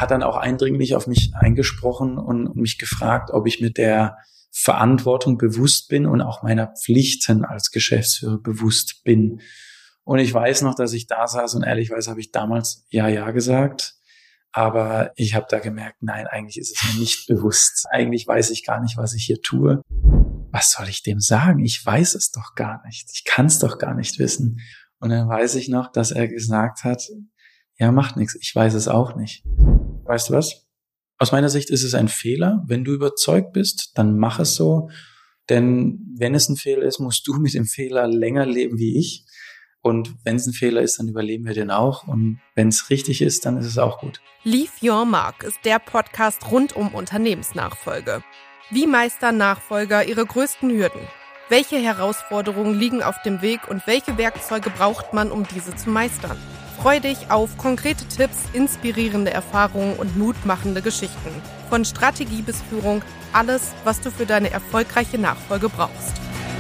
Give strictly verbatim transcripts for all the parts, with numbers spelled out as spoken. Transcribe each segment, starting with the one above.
hat dann auch eindringlich auf mich eingesprochen und mich gefragt, ob ich mit der Verantwortung bewusst bin und auch meiner Pflichten als Geschäftsführer bewusst bin. Und ich weiß noch, dass ich da saß und ehrlicherweise habe ich damals ja, ja gesagt. Aber ich habe da gemerkt, nein, eigentlich ist es mir nicht bewusst. Eigentlich weiß ich gar nicht, was ich hier tue. Was soll ich dem sagen? Ich weiß es doch gar nicht. Ich kann es doch gar nicht wissen. Und dann weiß ich noch, dass er gesagt hat, ja, macht nichts. Ich weiß es auch nicht. Weißt du was? Aus meiner Sicht ist es ein Fehler. Wenn du überzeugt bist, dann mach es so. Denn wenn es ein Fehler ist, musst du mit dem Fehler länger leben wie ich. Und wenn es ein Fehler ist, dann überleben wir den auch. Und wenn es richtig ist, dann ist es auch gut. Leave Your Mark ist der Podcast rund um Unternehmensnachfolge. Wie meistern Nachfolger ihre größten Hürden? Welche Herausforderungen liegen auf dem Weg und welche Werkzeuge braucht man, um diese zu meistern? Freu dich auf konkrete Tipps, inspirierende Erfahrungen und mutmachende Geschichten. Von Strategie bis Führung, alles, was du für deine erfolgreiche Nachfolge brauchst.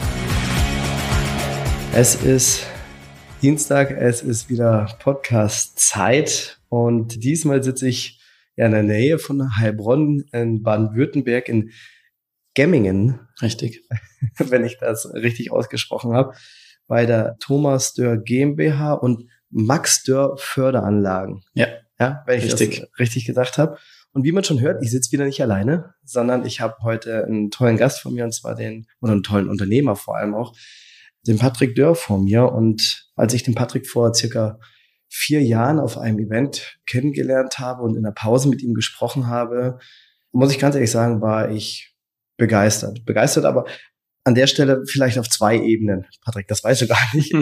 Es ist Dienstag, es ist wieder Podcast-Zeit und diesmal sitze ich ja in der Nähe von Heilbronn in Baden-Württemberg in Gemmingen. Richtig. Wenn ich das richtig ausgesprochen habe, bei der Thomas Dörr GmbH und Max Dörr Förderanlagen. Ja, ja, wenn ich richtig. das richtig gesagt habe. Und wie man schon hört, ich sitze wieder nicht alleine, sondern ich habe heute einen tollen Gast von mir, und zwar den, oder einen tollen Unternehmer vor allem auch, den Patrick Dörr vor mir. Und als ich den Patrick vor circa vier Jahren auf einem Event kennengelernt habe und in der Pause mit ihm gesprochen habe, muss ich ganz ehrlich sagen, war ich begeistert. Begeistert aber an der Stelle vielleicht auf zwei Ebenen. Patrick, das weißt du gar nicht.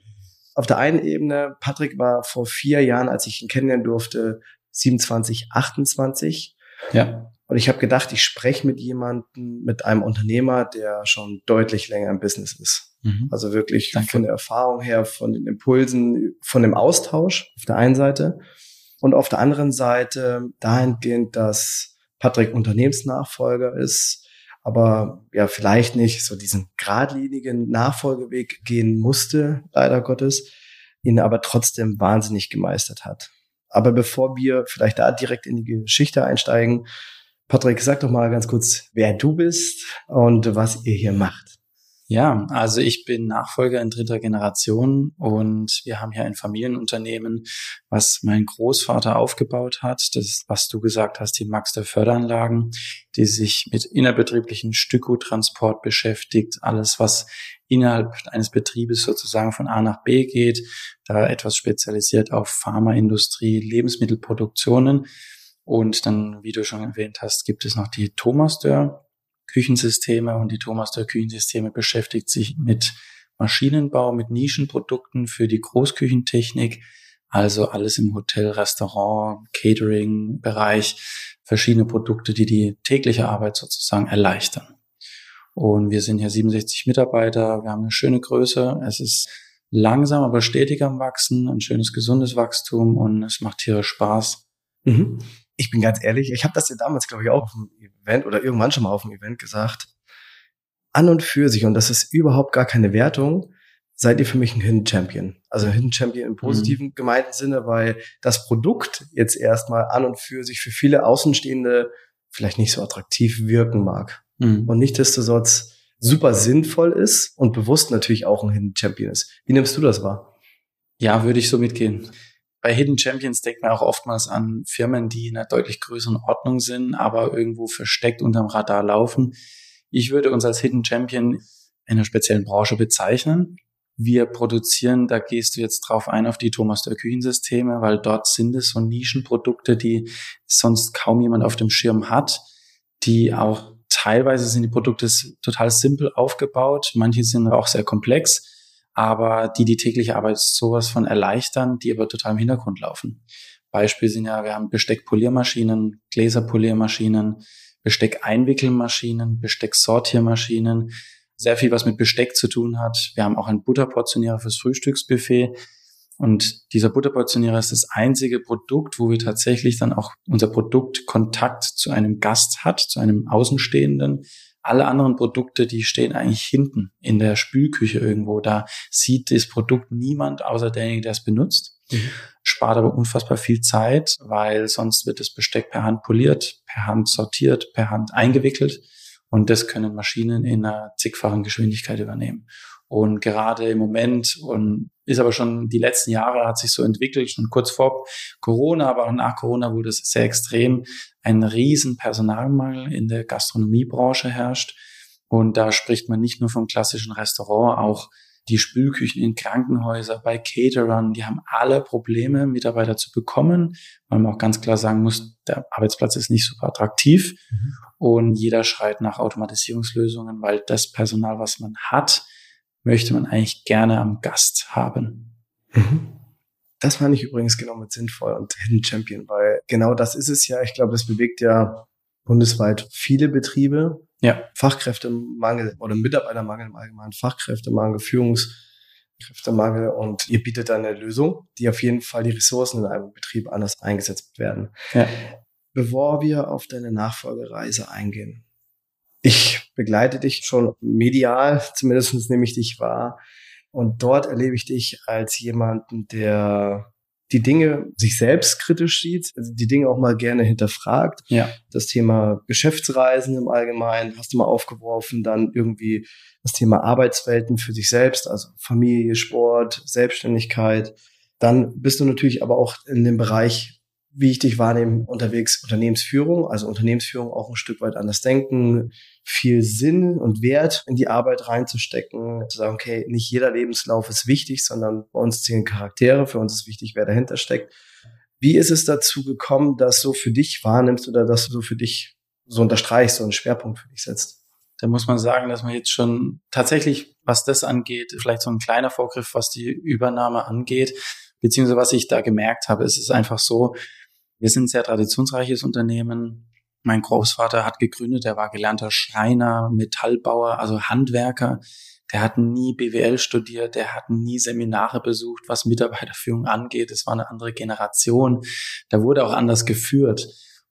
Auf der einen Ebene, Patrick war vor vier Jahren, als ich ihn kennenlernen durfte, siebenundzwanzig, achtundzwanzig. Ja. Und ich habe gedacht, ich spreche mit jemandem, mit einem Unternehmer, der schon deutlich länger im Business ist. Mhm. Also wirklich Danke. Von der Erfahrung her, von den Impulsen, von dem Austausch auf der einen Seite. Und auf der anderen Seite dahingehend, dass Patrick Unternehmensnachfolger ist, aber ja vielleicht nicht so diesen geradlinigen Nachfolgeweg gehen musste, leider Gottes, ihn aber trotzdem wahnsinnig gemeistert hat. Aber bevor wir vielleicht da direkt in die Geschichte einsteigen, Patrick, sag doch mal ganz kurz, wer du bist und was ihr hier macht. Ja, also ich bin Nachfolger in dritter Generation und wir haben hier ein Familienunternehmen, was mein Großvater aufgebaut hat. Das ist, was du gesagt hast, die Max Dörr Förderanlagen, die sich mit innerbetrieblichen Stückguttransport beschäftigt. Alles, was innerhalb eines Betriebes sozusagen von A nach B geht, da etwas spezialisiert auf Pharmaindustrie, Lebensmittelproduktionen. Und dann, wie du schon erwähnt hast, gibt es noch die Thomas Dörr Küchensysteme, und die Thomas Dörr Küchensysteme beschäftigt sich mit Maschinenbau, mit Nischenprodukten für die Großküchentechnik, also alles im Hotel, Restaurant, Catering-Bereich, verschiedene Produkte, die die tägliche Arbeit sozusagen erleichtern. Und wir sind hier siebenundsechzig Mitarbeiter, wir haben eine schöne Größe, es ist langsam, aber stetig am Wachsen, ein schönes, gesundes Wachstum und es macht tierisch Spaß. Mhm. Ich bin ganz ehrlich, ich habe das ja damals, glaube ich, auch auf dem Event oder irgendwann schon mal auf dem Event gesagt. An und für sich, und das ist überhaupt gar keine Wertung, seid ihr für mich ein Hidden Champion. Also ein Hidden Champion im positiven mhm. gemeinten Sinne, weil das Produkt jetzt erstmal an und für sich für viele Außenstehende vielleicht nicht so attraktiv wirken mag. Mhm. Und nichtsdestotrotz super sinnvoll ist und bewusst natürlich auch ein Hidden Champion ist. Wie nimmst du das wahr? Ja, würde ich so mitgehen. Bei Hidden Champions denkt man auch oftmals an Firmen, die in einer deutlich größeren Ordnung sind, aber irgendwo versteckt unterm Radar laufen. Ich würde uns als Hidden Champion in einer speziellen Branche bezeichnen. Wir produzieren, da gehst du jetzt drauf ein, auf die Thomas Dörr Küchensysteme, weil dort sind es so Nischenprodukte, die sonst kaum jemand auf dem Schirm hat, die auch teilweise sind die Produkte total simpel aufgebaut, manche sind auch sehr komplex, aber die die tägliche Arbeit sowas von erleichtern, die aber total im Hintergrund laufen. Beispiel sind ja, wir haben Besteckpoliermaschinen, Gläserpoliermaschinen, Besteckeinwickelmaschinen, Bestecksortiermaschinen, sehr viel, was mit Besteck zu tun hat. Wir haben auch einen Butterportionierer fürs Frühstücksbuffet. Und dieser Butterportionierer ist das einzige Produkt, wo wir tatsächlich dann auch unser Produkt Kontakt zu einem Gast hat, zu einem Außenstehenden. Alle anderen Produkte, die stehen eigentlich hinten in der Spülküche irgendwo. Da sieht das Produkt niemand, außer derjenige, der es benutzt. Mhm. Spart aber unfassbar viel Zeit, weil sonst wird das Besteck per Hand poliert, per Hand sortiert, per Hand eingewickelt. Und das können Maschinen in einer zigfachen Geschwindigkeit übernehmen. Und gerade im Moment und ist aber schon die letzten Jahre hat sich so entwickelt, schon kurz vor Corona, aber auch nach Corona wurde es sehr extrem, ein riesen Personalmangel in der Gastronomiebranche herrscht. Und da spricht man nicht nur vom klassischen Restaurant, auch die Spülküchen in Krankenhäusern, bei Caterern, die haben alle Probleme, Mitarbeiter zu bekommen, weil man auch ganz klar sagen muss, der Arbeitsplatz ist nicht super attraktiv. Mhm. Und jeder schreit nach Automatisierungslösungen, weil das Personal, was man hat, möchte man eigentlich gerne am Gast haben. Mhm. Das fand ich übrigens genau mit sinnvoll und Hidden Champion, weil genau das ist es ja. Ich glaube, das bewegt ja bundesweit viele Betriebe. Ja. Fachkräftemangel oder Mitarbeitermangel im Allgemeinen, Fachkräftemangel, Führungskräftemangel, und ihr bietet da eine Lösung, die auf jeden Fall die Ressourcen in einem Betrieb anders eingesetzt werden. Ja. Bevor wir auf deine Nachfolgereise eingehen, ich begleite dich schon medial, zumindest nehme ich dich wahr, und dort erlebe ich dich als jemanden, der die Dinge sich selbst kritisch sieht, also die Dinge auch mal gerne hinterfragt. Ja. Das Thema Geschäftsreisen im Allgemeinen hast du mal aufgeworfen, dann irgendwie das Thema Arbeitswelten für sich selbst, also Familie, Sport, Selbstständigkeit. Dann bist du natürlich aber auch in dem Bereich, wie ich dich wahrnehme, unterwegs Unternehmensführung, also Unternehmensführung auch ein Stück weit anders denken, viel Sinn und Wert in die Arbeit reinzustecken, zu sagen, okay, nicht jeder Lebenslauf ist wichtig, sondern bei uns zählen Charaktere, für uns ist wichtig, wer dahinter steckt. Wie ist es dazu gekommen, dass so für dich wahrnimmst oder dass du so für dich so unterstreichst, so einen Schwerpunkt für dich setzt? Da muss man sagen, dass man jetzt schon tatsächlich, was das angeht, vielleicht so ein kleiner Vorgriff, was die Übernahme angeht, beziehungsweise was ich da gemerkt habe, es ist einfach so, wir sind ein sehr traditionsreiches Unternehmen. Mein Großvater hat gegründet, er war gelernter Schreiner, Metallbauer, also Handwerker. Der hat nie B W L studiert, der hat nie Seminare besucht, was Mitarbeiterführung angeht. Es war eine andere Generation. Da wurde auch anders geführt.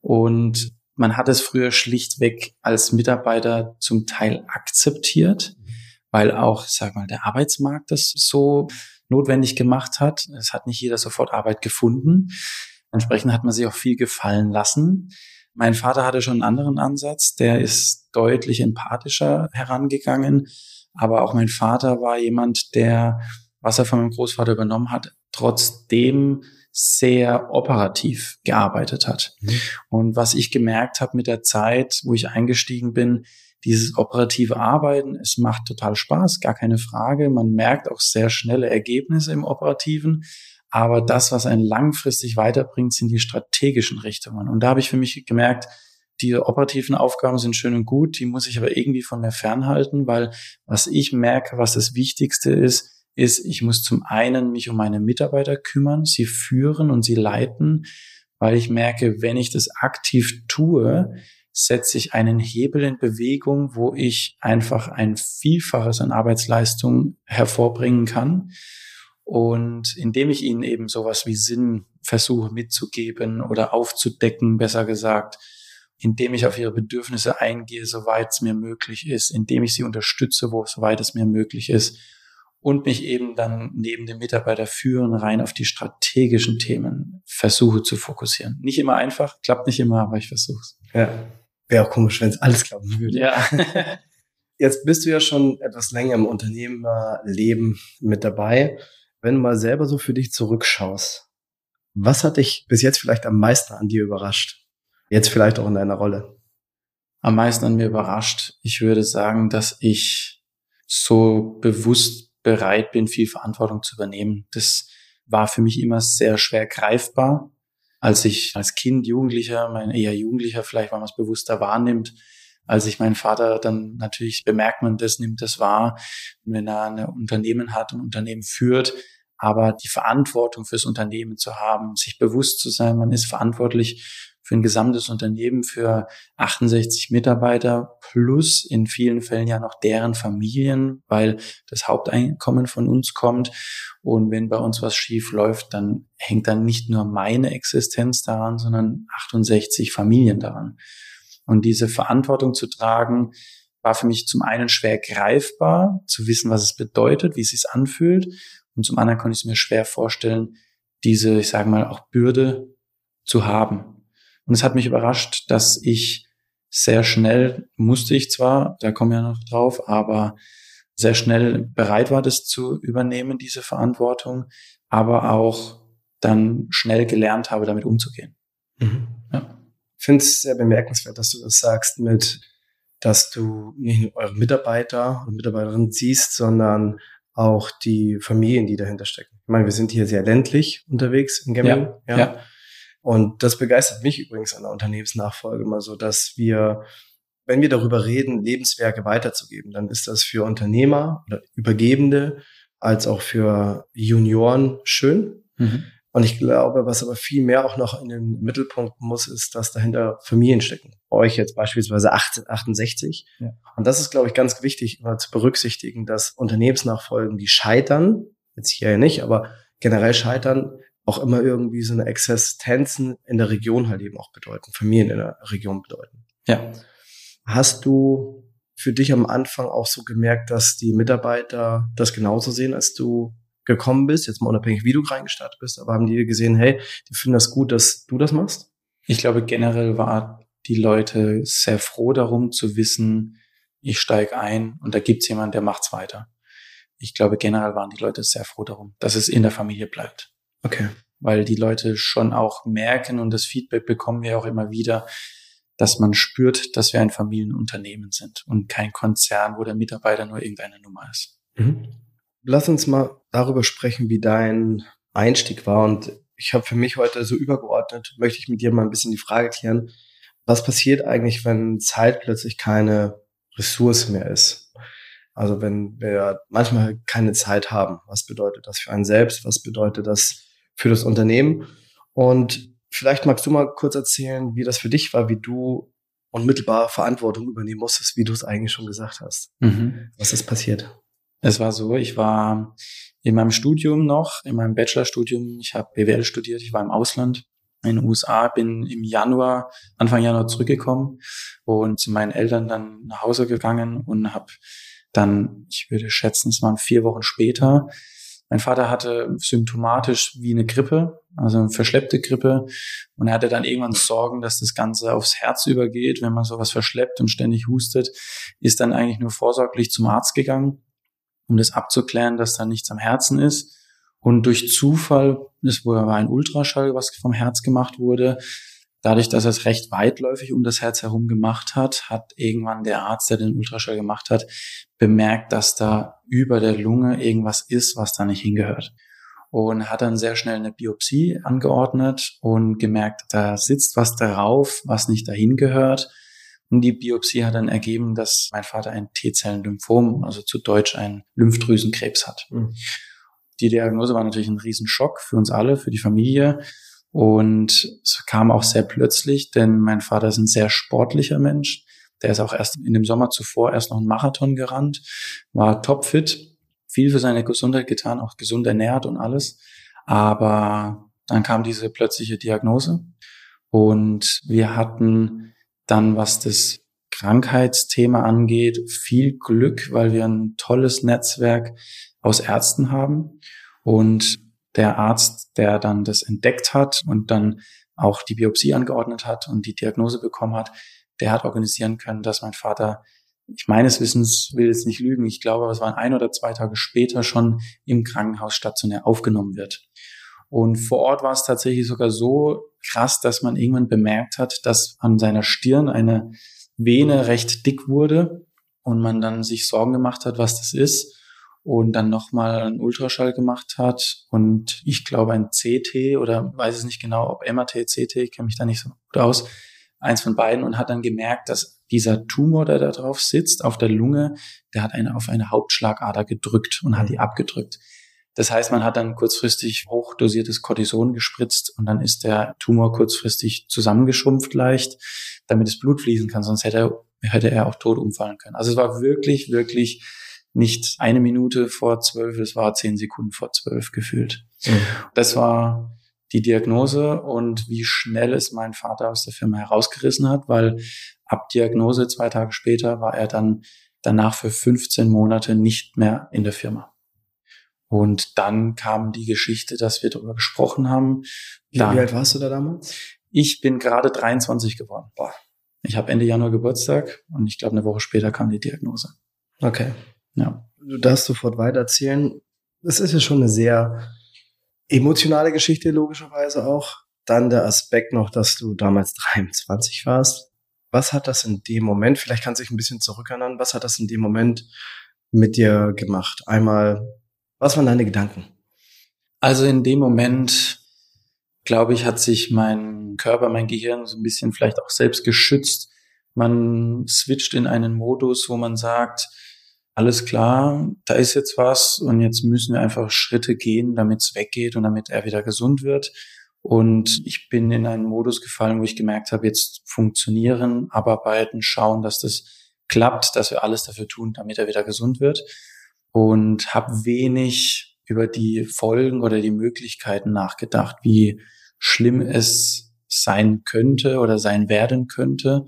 Und man hat es früher schlichtweg als Mitarbeiter zum Teil akzeptiert, weil auch, sag mal, der Arbeitsmarkt das so notwendig gemacht hat. Es hat nicht jeder sofort Arbeit gefunden. Entsprechend hat man sich auch viel gefallen lassen. Mein Vater hatte schon einen anderen Ansatz, der ist deutlich empathischer herangegangen. Aber auch mein Vater war jemand, der, was er von meinem Großvater übernommen hat, trotzdem sehr operativ gearbeitet hat. Mhm. Und was ich gemerkt habe mit der Zeit, wo ich eingestiegen bin, dieses operative Arbeiten, es macht total Spaß, gar keine Frage. Man merkt auch sehr schnelle Ergebnisse im Operativen. Aber das, was einen langfristig weiterbringt, sind die strategischen Richtungen. Und da habe ich für mich gemerkt, die operativen Aufgaben sind schön und gut, die muss ich aber irgendwie von mir fernhalten, weil was ich merke, was das Wichtigste ist, ist, ich muss zum einen mich um meine Mitarbeiter kümmern, sie führen und sie leiten, weil ich merke, wenn ich das aktiv tue, setze ich einen Hebel in Bewegung, wo ich einfach ein Vielfaches an Arbeitsleistung hervorbringen kann. Und indem ich ihnen eben sowas wie Sinn versuche mitzugeben oder aufzudecken, besser gesagt, indem ich auf ihre Bedürfnisse eingehe, soweit es mir möglich ist, indem ich sie unterstütze, wo soweit es mir möglich ist und mich eben dann neben dem Mitarbeiter führen, rein auf die strategischen Themen versuche zu fokussieren. Nicht immer einfach, klappt nicht immer, aber ich versuche es. Ja, wäre auch komisch, wenn es alles klappen würde. Ja. Jetzt bist du ja schon etwas länger im Unternehmerleben mit dabei. Wenn du mal selber so für dich zurückschaust, was hat dich bis jetzt vielleicht am meisten an dir überrascht? Jetzt vielleicht auch in deiner Rolle. Am meisten an mir überrascht. Ich würde sagen, dass ich so bewusst bereit bin, viel Verantwortung zu übernehmen. Das war für mich immer sehr schwer greifbar. Als ich als Kind, Jugendlicher, mein eher Jugendlicher vielleicht, weil man es bewusster wahrnimmt, als ich meinen Vater dann natürlich bemerkt man das, nimmt das wahr, wenn er ein Unternehmen hat, ein Unternehmen führt, aber die Verantwortung fürs Unternehmen zu haben, sich bewusst zu sein, man ist verantwortlich für ein gesamtes Unternehmen, für achtundsechzig Mitarbeiter plus in vielen Fällen ja noch deren Familien, weil das Haupteinkommen von uns kommt. Und wenn bei uns was schief läuft, dann hängt dann nicht nur meine Existenz daran, sondern achtundsechzig Familien daran. Und diese Verantwortung zu tragen, war für mich zum einen schwer greifbar, zu wissen, was es bedeutet, wie es sich anfühlt. Und zum anderen konnte ich es mir schwer vorstellen, diese, ich sage mal, auch Bürde zu haben. Und es hat mich überrascht, dass ich sehr schnell, musste ich zwar, da kommen wir ja noch drauf, aber sehr schnell bereit war, das zu übernehmen, diese Verantwortung, aber auch dann schnell gelernt habe, damit umzugehen. Mhm. Ja. Ich finde es sehr bemerkenswert, dass du das sagst mit, dass du nicht nur eure Mitarbeiter und Mitarbeiterinnen siehst, sondern auch die Familien, die dahinter stecken. Ich meine, wir sind hier sehr ländlich unterwegs in Gemmingen. Ja, ja. ja. Und das begeistert mich übrigens an der Unternehmensnachfolge immer so, dass wir, wenn wir darüber reden, Lebenswerke weiterzugeben, dann ist das für Unternehmer oder Übergebende als auch für Junioren schön. Mhm. Und ich glaube, was aber viel mehr auch noch in den Mittelpunkt muss, ist, dass dahinter Familien stecken. Bei euch jetzt beispielsweise achtundsechzig. Ja. Und das ist, glaube ich, ganz wichtig, immer zu berücksichtigen, dass Unternehmensnachfolgen, die scheitern, jetzt hier ja nicht, aber generell scheitern, auch immer irgendwie so eine Existenzen in der Region halt eben auch bedeuten, Familien in der Region bedeuten. Ja. Hast du für dich am Anfang auch so gemerkt, dass die Mitarbeiter das genauso sehen, als du gekommen bist, jetzt mal unabhängig, wie du reingestartet bist, aber haben die gesehen, hey, die finden das gut, dass du das machst? Ich glaube, generell war die Leute sehr froh darum zu wissen, ich steige ein und da gibt's jemanden, der macht's weiter. Ich glaube, generell waren die Leute sehr froh darum, dass es in der Familie bleibt. Okay. Weil die Leute schon auch merken und das Feedback bekommen wir auch immer wieder, dass man spürt, dass wir ein Familienunternehmen sind und kein Konzern, wo der Mitarbeiter nur irgendeine Nummer ist. Mhm. Lass uns mal darüber sprechen, wie dein Einstieg war. Und ich habe für mich heute so übergeordnet, möchte ich mit dir mal ein bisschen die Frage klären, was passiert eigentlich, wenn Zeit plötzlich keine Ressource mehr ist? Also wenn wir manchmal keine Zeit haben, was bedeutet das für einen selbst? Was bedeutet das für das Unternehmen? Und vielleicht magst du mal kurz erzählen, wie das für dich war, wie du unmittelbar Verantwortung übernehmen musstest, wie du es eigentlich schon gesagt hast. Mhm. Was ist passiert? Es war so, ich war in meinem Studium noch, in meinem Bachelorstudium, ich habe B W L studiert, ich war im Ausland in den U S A, bin im Januar, Anfang Januar zurückgekommen und zu meinen Eltern dann nach Hause gegangen und habe dann, ich würde schätzen, es waren vier Wochen später, mein Vater hatte symptomatisch wie eine Grippe, also eine verschleppte Grippe, und er hatte dann irgendwann Sorgen, dass das Ganze aufs Herz übergeht, wenn man sowas verschleppt und ständig hustet, ist dann eigentlich nur vorsorglich zum Arzt gegangen, um das abzuklären, dass da nichts am Herzen ist. Und durch Zufall, das war ein Ultraschall, was vom Herz gemacht wurde, dadurch, dass er es recht weitläufig um das Herz herum gemacht hat, hat irgendwann der Arzt, der den Ultraschall gemacht hat, bemerkt, dass da über der Lunge irgendwas ist, was da nicht hingehört. Und hat dann sehr schnell eine Biopsie angeordnet und gemerkt, da sitzt was darauf, was nicht dahin gehört. Und die Biopsie hat dann ergeben, dass mein Vater ein T-Zellen-Lymphom, also zu Deutsch ein Lymphdrüsenkrebs hat. Mhm. Die Diagnose war natürlich ein Riesenschock für uns alle, für die Familie. Und es kam auch sehr plötzlich, denn mein Vater ist ein sehr sportlicher Mensch. Der ist auch erst in dem Sommer zuvor erst noch einen Marathon gerannt, war topfit, viel für seine Gesundheit getan, auch gesund ernährt und alles. Aber dann kam diese plötzliche Diagnose und wir hatten dann, was das Krankheitsthema angeht, viel Glück, weil wir ein tolles Netzwerk aus Ärzten haben. Und der Arzt, der dann das entdeckt hat und dann auch die Biopsie angeordnet hat und die Diagnose bekommen hat, der hat organisieren können, dass mein Vater, ich meines Wissens, will jetzt nicht lügen, ich glaube, es waren ein oder zwei Tage später schon im Krankenhaus stationär aufgenommen wird. Und vor Ort war es tatsächlich sogar so krass, dass man irgendwann bemerkt hat, dass an seiner Stirn eine Vene recht dick wurde und man dann sich Sorgen gemacht hat, was das ist. Und dann nochmal einen Ultraschall gemacht hat und ich glaube ein C T oder weiß es nicht genau, ob M R T, C T, ich kenne mich da nicht so gut aus, eins von beiden, und hat dann gemerkt, dass dieser Tumor, der da drauf sitzt, auf der Lunge, der hat eine auf eine Hauptschlagader gedrückt und hat die abgedrückt. Das heißt, man hat dann kurzfristig hochdosiertes Cortison gespritzt und dann ist der Tumor kurzfristig zusammengeschrumpft leicht, damit das Blut fließen kann, sonst hätte er, hätte er auch tot umfallen können. Also es war wirklich, wirklich nicht eine Minute vor zwölf, es war zehn Sekunden vor zwölf gefühlt. Mhm. Das war die Diagnose und wie schnell es mein Vater aus der Firma herausgerissen hat, weil ab Diagnose zwei Tage später war er dann danach für fünfzehn Monate nicht mehr in der Firma. Und dann kam die Geschichte, dass wir darüber gesprochen haben. Wie, wie alt warst du da damals? Ich bin gerade dreiundzwanzig geworden. Boah. Ich habe Ende Januar Geburtstag und ich glaube, eine Woche später kam die Diagnose. Okay. Ja. Du darfst sofort weitererzählen. Es ist ja schon eine sehr emotionale Geschichte, logischerweise auch. Dann der Aspekt noch, dass du damals dreiundzwanzig warst. Was hat das in dem Moment, vielleicht kannst du dich ein bisschen zurückerinnern, was hat das in dem Moment mit dir gemacht? Einmal, was waren deine Gedanken? Also in dem Moment, glaube ich, hat sich mein Körper, mein Gehirn so ein bisschen vielleicht auch selbst geschützt. Man switcht in einen Modus, wo man sagt, alles klar, da ist jetzt was und jetzt müssen wir einfach Schritte gehen, damit es weggeht und damit er wieder gesund wird. Und ich bin in einen Modus gefallen, wo ich gemerkt habe, jetzt funktionieren, abarbeiten, schauen, dass das klappt, dass wir alles dafür tun, damit er wieder gesund wird. Und habe wenig über die Folgen oder die Möglichkeiten nachgedacht, wie schlimm es sein könnte oder sein werden könnte.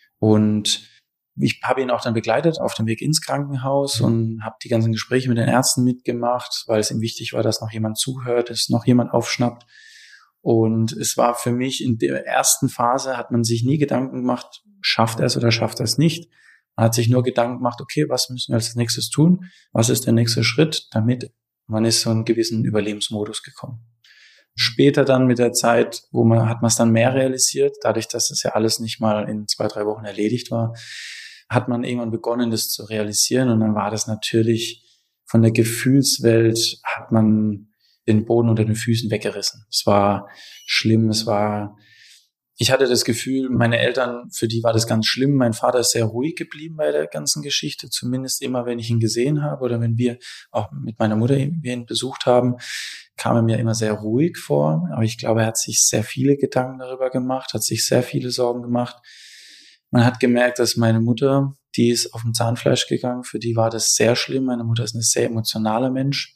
Und ich habe ihn auch dann begleitet auf dem Weg ins Krankenhaus und habe die ganzen Gespräche mit den Ärzten mitgemacht, weil es ihm wichtig war, dass noch jemand zuhört, dass noch jemand aufschnappt. Und es war für mich in der ersten Phase, hat man sich nie Gedanken gemacht, schafft er es oder schafft er es nicht. Man hat sich nur Gedanken gemacht, okay, was müssen wir als nächstes tun? Was ist der nächste Schritt? Damit man ist so in einen gewissen Überlebensmodus gekommen. Später dann mit der Zeit, wo man, hat man es dann mehr realisiert, dadurch, dass das ja alles nicht mal in zwei, drei Wochen erledigt war, hat man irgendwann begonnen, das zu realisieren. Und dann war das natürlich von der Gefühlswelt, hat man den Boden unter den Füßen weggerissen. Es war schlimm, es war, ich hatte das Gefühl, meine Eltern, für die war das ganz schlimm. Mein Vater ist sehr ruhig geblieben bei der ganzen Geschichte, zumindest immer, wenn ich ihn gesehen habe oder wenn wir auch mit meiner Mutter ihn besucht haben, kam er mir immer sehr ruhig vor. Aber ich glaube, er hat sich sehr viele Gedanken darüber gemacht, hat sich sehr viele Sorgen gemacht. Man hat gemerkt, dass meine Mutter, die ist auf dem Zahnfleisch gegangen, für die war das sehr schlimm. Meine Mutter ist ein sehr emotionaler Mensch.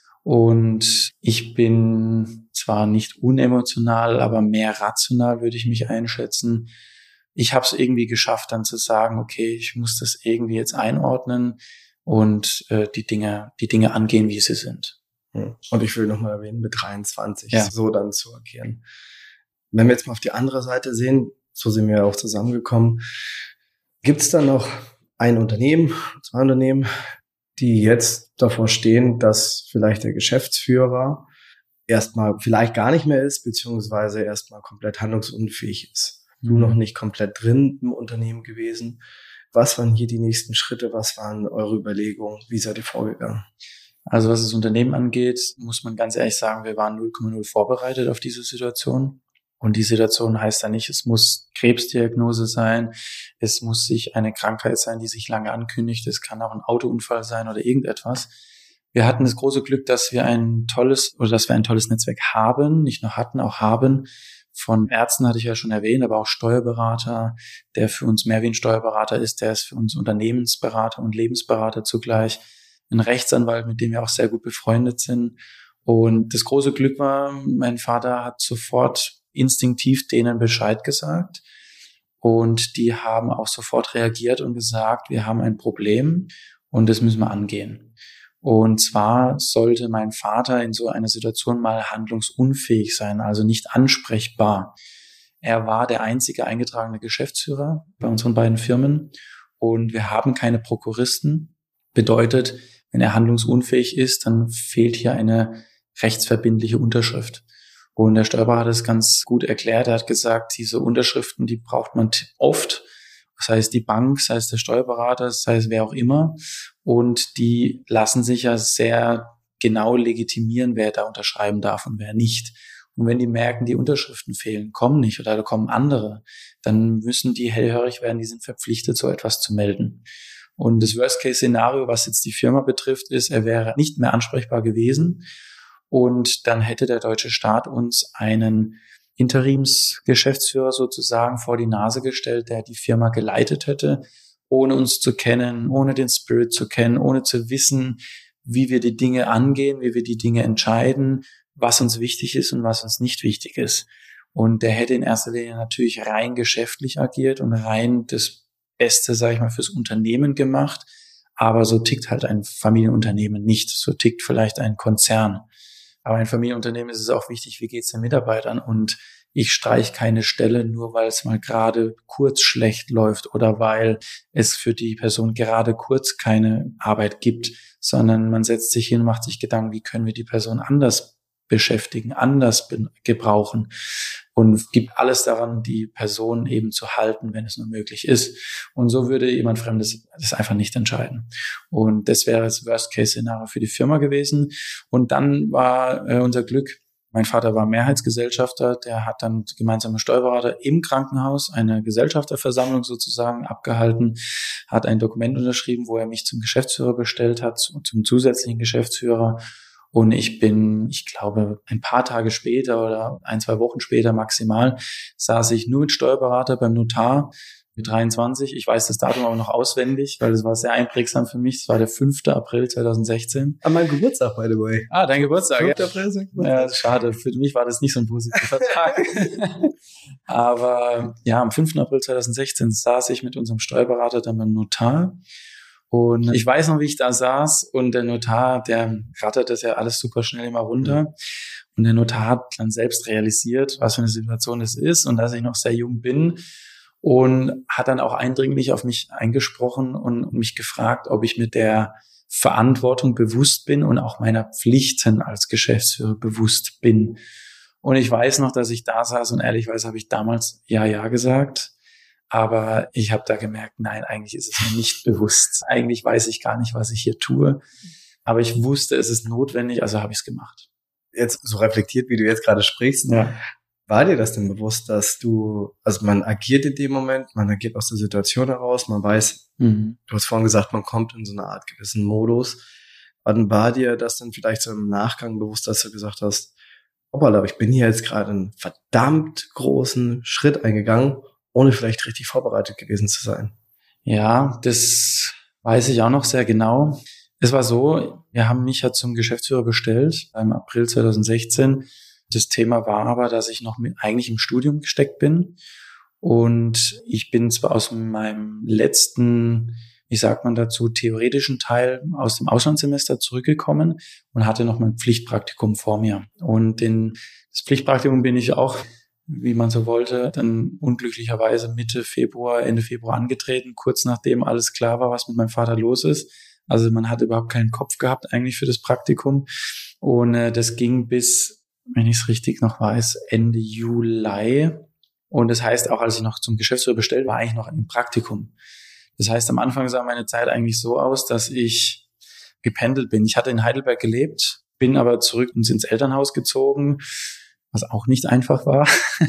Und ich bin zwar nicht unemotional, aber mehr rational würde ich mich einschätzen. Ich habe es irgendwie geschafft, dann zu sagen, okay, ich muss das irgendwie jetzt einordnen und äh, die Dinge, die Dinge angehen, wie sie sind. Und ich will nochmal erwähnen, mit dreiundzwanzig ja. so dann zu agieren. Wenn wir jetzt mal auf die andere Seite sehen, so sind wir ja auch zusammengekommen, gibt es da noch ein Unternehmen, zwei Unternehmen, die jetzt davor stehen, dass vielleicht der Geschäftsführer erstmal vielleicht gar nicht mehr ist, beziehungsweise erstmal komplett handlungsunfähig ist. Mhm. Du noch nicht komplett drin im Unternehmen gewesen. Was waren hier die nächsten Schritte? Was waren eure Überlegungen? Wie seid ihr vorgegangen? Also was das Unternehmen angeht, muss man ganz ehrlich sagen, wir waren null Komma null vorbereitet auf diese Situation. Und die Situation heißt ja nicht, es muss Krebsdiagnose sein, es muss sich eine Krankheit sein, die sich lange ankündigt, es kann auch ein Autounfall sein oder irgendetwas. Wir hatten das große Glück, dass wir ein tolles oder dass wir ein tolles Netzwerk haben, nicht nur hatten, auch haben. Von Ärzten hatte ich ja schon erwähnt, aber auch Steuerberater, der für uns mehr wie ein Steuerberater ist, der ist für uns Unternehmensberater und Lebensberater zugleich. Ein Rechtsanwalt, mit dem wir auch sehr gut befreundet sind. Und das große Glück war, mein Vater hat sofort instinktiv denen Bescheid gesagt und die haben auch sofort reagiert und gesagt, wir haben ein Problem und das müssen wir angehen. Und zwar sollte mein Vater in so einer Situation mal handlungsunfähig sein, also nicht ansprechbar. Er war der einzige eingetragene Geschäftsführer bei unseren beiden Firmen und wir haben keine Prokuristen. Bedeutet, wenn er handlungsunfähig ist, dann fehlt hier eine rechtsverbindliche Unterschrift. Und der Steuerberater hat es ganz gut erklärt. Er hat gesagt, diese Unterschriften, die braucht man oft. Sei es die Bank, sei es der Steuerberater, sei es wer auch immer. Und die lassen sich ja sehr genau legitimieren, wer da unterschreiben darf und wer nicht. Und wenn die merken, die Unterschriften fehlen, kommen nicht oder da kommen andere, dann müssen die hellhörig werden, die sind verpflichtet, so etwas zu melden. Und das Worst-Case-Szenario, was jetzt die Firma betrifft, ist, er wäre nicht mehr ansprechbar gewesen. Und dann hätte der deutsche Staat uns einen Interimsgeschäftsführer sozusagen vor die Nase gestellt, der die Firma geleitet hätte, ohne uns zu kennen, ohne den Spirit zu kennen, ohne zu wissen, wie wir die Dinge angehen, wie wir die Dinge entscheiden, was uns wichtig ist und was uns nicht wichtig ist. Und der hätte in erster Linie natürlich rein geschäftlich agiert und rein das Beste, sage ich mal, fürs Unternehmen gemacht. Aber so tickt halt ein Familienunternehmen nicht. So tickt vielleicht ein Konzern. Aber ein Familienunternehmen ist es auch wichtig, wie geht es den Mitarbeitern? Und ich streiche keine Stelle, nur weil es mal gerade kurz schlecht läuft oder weil es für die Person gerade kurz keine Arbeit gibt, sondern man setzt sich hin, macht sich Gedanken, wie können wir die Person anders beschäftigen, anders be- gebrauchen und gibt alles daran, die Person eben zu halten, wenn es nur möglich ist. Und so würde jemand Fremdes das einfach nicht entscheiden. Und das wäre das Worst-Case-Szenario für die Firma gewesen. Und dann war äh, unser Glück, mein Vater war Mehrheitsgesellschafter, der hat dann gemeinsam mit Steuerberater im Krankenhaus eine Gesellschafterversammlung sozusagen abgehalten, hat ein Dokument unterschrieben, wo er mich zum Geschäftsführer bestellt hat, zum zusätzlichen Geschäftsführer. Und ich bin, ich glaube, ein paar Tage später oder ein, zwei Wochen später maximal, saß ich nur mit Steuerberater beim Notar mit dreiundzwanzig. Ich weiß das Datum aber noch auswendig, weil es war sehr einprägsam für mich. Es war der fünfte April zweitausendsechzehn. An meinem Geburtstag, by the way. Ah, dein Geburtstag. fünfter April. Ja, schade. Für mich war das nicht so ein positiver Tag. Aber ja, am fünften April zweitausendsechzehn saß ich mit unserem Steuerberater dann beim Notar. Und ich weiß noch, wie ich da saß und der Notar, der rattert das ja alles super schnell immer runter. Und der Notar hat dann selbst realisiert, was für eine Situation es ist und dass ich noch sehr jung bin und hat dann auch eindringlich auf mich eingesprochen und mich gefragt, ob ich mit der Verantwortung bewusst bin und auch meiner Pflichten als Geschäftsführer bewusst bin. Und ich weiß noch, dass ich da saß und ehrlicherweise habe ich damals ja, ja gesagt. Aber ich habe da gemerkt, nein, eigentlich ist es mir nicht bewusst. Eigentlich weiß ich gar nicht, was ich hier tue. Aber ich wusste, es ist notwendig, also habe ich es gemacht. Jetzt so reflektiert, wie du jetzt gerade sprichst, ja. War dir das denn bewusst, dass du, also man agiert in dem Moment, man agiert aus der Situation heraus, man weiß, mhm. du hast vorhin gesagt, man kommt in so eine Art gewissen Modus. Wann war dir das denn vielleicht so im Nachgang bewusst, dass du gesagt hast, hoppala, ich bin hier jetzt gerade einen verdammt großen Schritt eingegangen, ohne vielleicht richtig vorbereitet gewesen zu sein? Ja, das weiß ich auch noch sehr genau. Es war so, wir haben mich ja zum Geschäftsführer bestellt im April zweitausendsechzehn. Das Thema war aber, dass ich noch mit, eigentlich im Studium gesteckt bin. Und ich bin zwar aus meinem letzten, wie sagt man dazu, theoretischen Teil aus dem Auslandssemester zurückgekommen und hatte noch mein Pflichtpraktikum vor mir. Und in das Pflichtpraktikum bin ich auch, wie man so wollte, dann unglücklicherweise Mitte Februar, Ende Februar angetreten, kurz nachdem alles klar war, was mit meinem Vater los ist. Also man hatte überhaupt keinen Kopf gehabt eigentlich für das Praktikum. Und äh, das ging bis, wenn ich es richtig noch weiß, Ende Juli. Und das heißt, auch als ich noch zum Geschäftsführer bestellt war, eigentlich noch im Praktikum. Das heißt, am Anfang sah meine Zeit eigentlich so aus, dass ich gependelt bin. Ich hatte in Heidelberg gelebt, bin aber zurück ins Elternhaus gezogen, was auch nicht einfach war,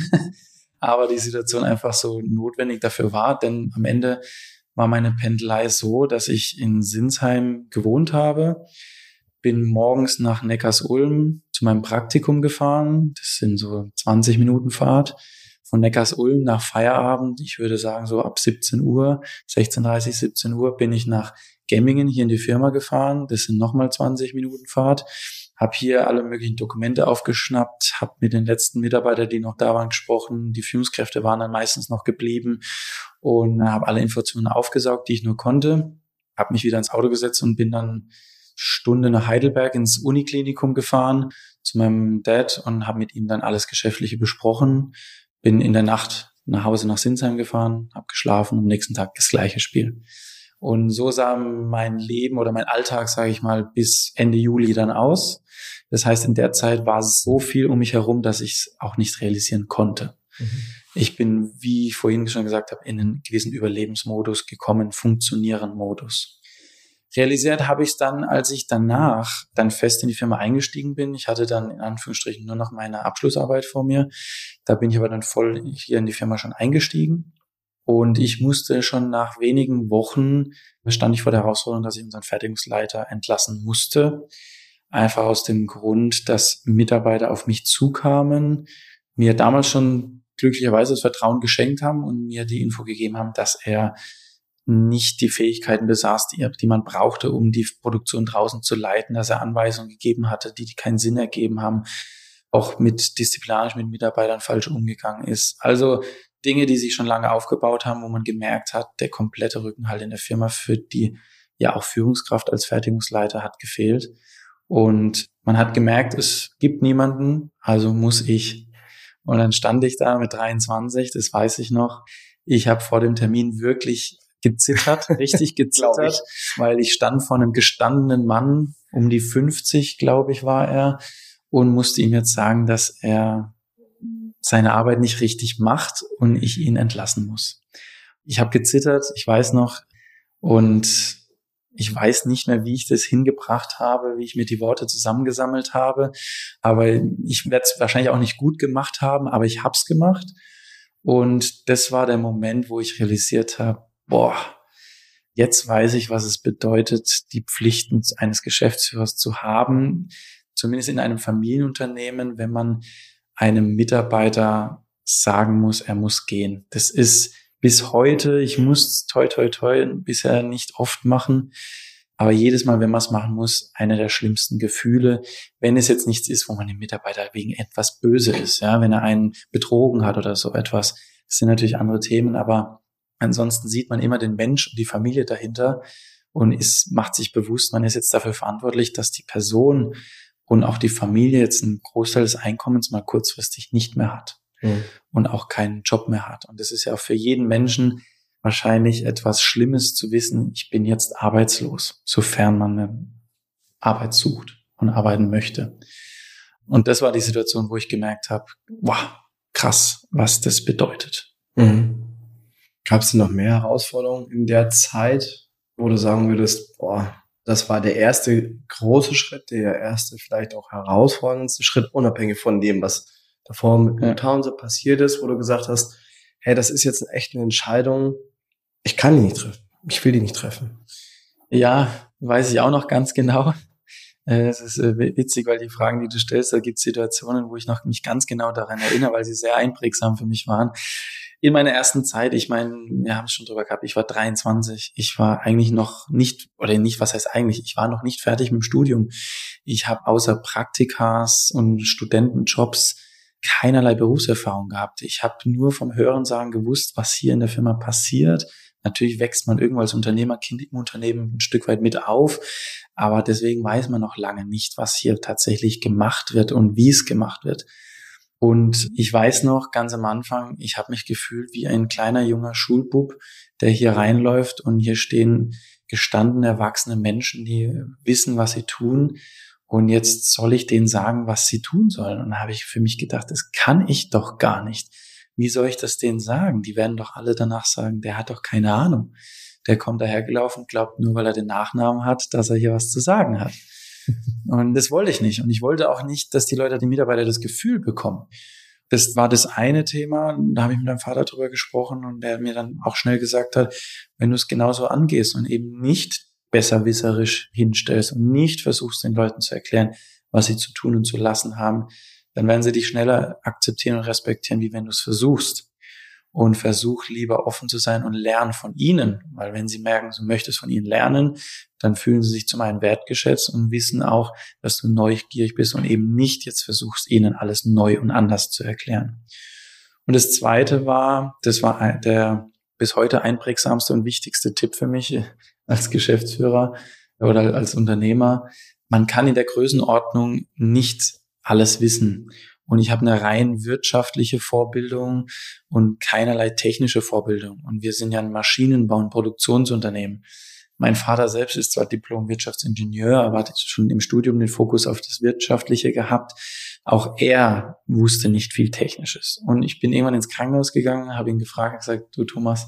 aber die Situation einfach so notwendig dafür war, denn am Ende war meine Pendelei so, dass ich in Sinsheim gewohnt habe, bin morgens nach Neckarsulm zu meinem Praktikum gefahren, das sind so zwanzig Minuten Fahrt, von Neckarsulm nach Feierabend, ich würde sagen so ab siebzehn Uhr, sechzehn Uhr dreißig, siebzehn Uhr bin ich nach Gemmingen hier in die Firma gefahren, das sind nochmal zwanzig Minuten Fahrt, habe hier alle möglichen Dokumente aufgeschnappt, habe mit den letzten Mitarbeitern, die noch da waren, gesprochen. Die Führungskräfte waren dann meistens noch geblieben und habe alle Informationen aufgesaugt, die ich nur konnte. Habe mich wieder ins Auto gesetzt und bin dann Stunde nach Heidelberg ins Uniklinikum gefahren zu meinem Dad und habe mit ihm dann alles Geschäftliche besprochen. Bin in der Nacht nach Hause nach Sinsheim gefahren, habe geschlafen, am nächsten Tag das gleiche Spiel. Und so sah mein Leben oder mein Alltag, sage ich mal, bis Ende Juli dann aus. Das heißt, in der Zeit war so viel um mich herum, dass ich es auch nicht realisieren konnte. Mhm. Ich bin, wie ich vorhin schon gesagt habe, in einen gewissen Überlebensmodus gekommen, funktionieren Modus. Realisiert habe ich es dann, als ich danach dann fest in die Firma eingestiegen bin. Ich hatte dann in Anführungsstrichen nur noch meine Abschlussarbeit vor mir. Da bin ich aber dann voll hier in die Firma schon eingestiegen. Und ich musste schon nach wenigen Wochen, stand ich vor der Herausforderung, dass ich unseren Fertigungsleiter entlassen musste. Einfach aus dem Grund, dass Mitarbeiter auf mich zukamen, mir damals schon glücklicherweise das Vertrauen geschenkt haben und mir die Info gegeben haben, dass er nicht die Fähigkeiten besaß, die, die man brauchte, um die Produktion draußen zu leiten, dass er Anweisungen gegeben hatte, die, die keinen Sinn ergeben haben, auch mit disziplinarisch mit Mitarbeitern falsch umgegangen ist. Also Dinge, die sich schon lange aufgebaut haben, wo man gemerkt hat, der komplette Rückenhalt in der Firma für die ja auch Führungskraft als Fertigungsleiter hat gefehlt. Und man hat gemerkt, es gibt niemanden, also muss ich. Und dann stand ich da mit dreiundzwanzig, das weiß ich noch. Ich habe vor dem Termin wirklich gezittert, richtig gezittert, ich. weil ich stand vor einem gestandenen Mann, um die fünfzig, glaube ich, war er, und musste ihm jetzt sagen, dass er seine Arbeit nicht richtig macht und ich ihn entlassen muss. Ich habe gezittert, ich weiß noch, und ich weiß nicht mehr, wie ich das hingebracht habe, wie ich mir die Worte zusammengesammelt habe, aber ich werde es wahrscheinlich auch nicht gut gemacht haben, aber ich habe es gemacht. Und das war der Moment, wo ich realisiert habe, boah, jetzt weiß ich, was es bedeutet, die Pflichten eines Geschäftsführers zu haben, zumindest in einem Familienunternehmen, wenn man einem Mitarbeiter sagen muss, er muss gehen. Das ist bis heute, ich muss toi toi toi bisher nicht oft machen, aber jedes Mal, wenn man es machen muss, einer der schlimmsten Gefühle, wenn es jetzt nichts ist, wo man dem Mitarbeiter wegen etwas böse ist, ja, wenn er einen betrogen hat oder so etwas. Das sind natürlich andere Themen, aber ansonsten sieht man immer den Mensch und die Familie dahinter und ist, macht sich bewusst, man ist jetzt dafür verantwortlich, dass die Person und auch die Familie jetzt einen Großteil des Einkommens mal kurzfristig nicht mehr hat mhm. und auch keinen Job mehr hat. Und das ist ja auch für jeden Menschen wahrscheinlich etwas Schlimmes zu wissen, ich bin jetzt arbeitslos, sofern man eine Arbeit sucht und arbeiten möchte. Und das war die Situation, wo ich gemerkt habe, wow, krass, was das bedeutet. Mhm. Gab es denn noch mehr Herausforderungen in der Zeit, wo du sagen würdest, boah, das war der erste große Schritt, der erste vielleicht auch herausforderndste Schritt, unabhängig von dem, was davor mit ja. Townsend passiert ist, wo du gesagt hast, hey, das ist jetzt echt eine Entscheidung, ich kann die nicht treffen, ich will die nicht treffen. Ja, weiß ich auch noch ganz genau. Es ist witzig, weil die Fragen, die du stellst, da gibt es Situationen, wo ich noch mich ganz genau daran erinnere, weil sie sehr einprägsam für mich waren. In meiner ersten Zeit, ich meine, wir haben es schon drüber gehabt, ich war dreiundzwanzig, ich war eigentlich noch nicht, oder nicht, was heißt eigentlich, ich war noch nicht fertig mit dem Studium. Ich habe außer Praktikas und Studentenjobs keinerlei Berufserfahrung gehabt. Ich habe nur vom Hörensagen gewusst, was hier in der Firma passiert. Natürlich wächst man irgendwo als Unternehmerkind im Unternehmen ein Stück weit mit auf, aber deswegen weiß man noch lange nicht, was hier tatsächlich gemacht wird und wie es gemacht wird. Und ich weiß noch, ganz am Anfang, ich habe mich gefühlt wie ein kleiner, junger Schulbub, der hier reinläuft und hier stehen gestandene, erwachsene Menschen, die wissen, was sie tun. Und jetzt soll ich denen sagen, was sie tun sollen. Und da habe ich für mich gedacht, das kann ich doch gar nicht. Wie soll ich das denen sagen? Die werden doch alle danach sagen, der hat doch keine Ahnung. Der kommt dahergelaufen, glaubt nur, weil er den Nachnamen hat, dass er hier was zu sagen hat. Und das wollte ich nicht. Und ich wollte auch nicht, dass die Leute, die Mitarbeiter das Gefühl bekommen. Das war das eine Thema. Da habe ich mit meinem Vater drüber gesprochen und der mir dann auch schnell gesagt hat, wenn du es genauso angehst und eben nicht besserwisserisch hinstellst und nicht versuchst, den Leuten zu erklären, was sie zu tun und zu lassen haben, dann werden sie dich schneller akzeptieren und respektieren, wie wenn du es versuchst. Und versuch lieber offen zu sein und lernen von ihnen, weil wenn sie merken, du möchtest von ihnen lernen, dann fühlen sie sich zum einen wertgeschätzt und wissen auch, dass du neugierig bist und eben nicht jetzt versuchst, ihnen alles neu und anders zu erklären. Und das Zweite war, das war der bis heute einprägsamste und wichtigste Tipp für mich als Geschäftsführer oder als Unternehmer. Man kann in der Größenordnung nicht alles wissen. Und ich habe eine rein wirtschaftliche Vorbildung und keinerlei technische Vorbildung. Und wir sind ja ein Maschinenbau- und Produktionsunternehmen. Mein Vater selbst ist zwar Diplom-Wirtschaftsingenieur, aber hat schon im Studium den Fokus auf das Wirtschaftliche gehabt. Auch er wusste nicht viel Technisches. Und ich bin irgendwann ins Krankenhaus gegangen, habe ihn gefragt und gesagt, du Thomas,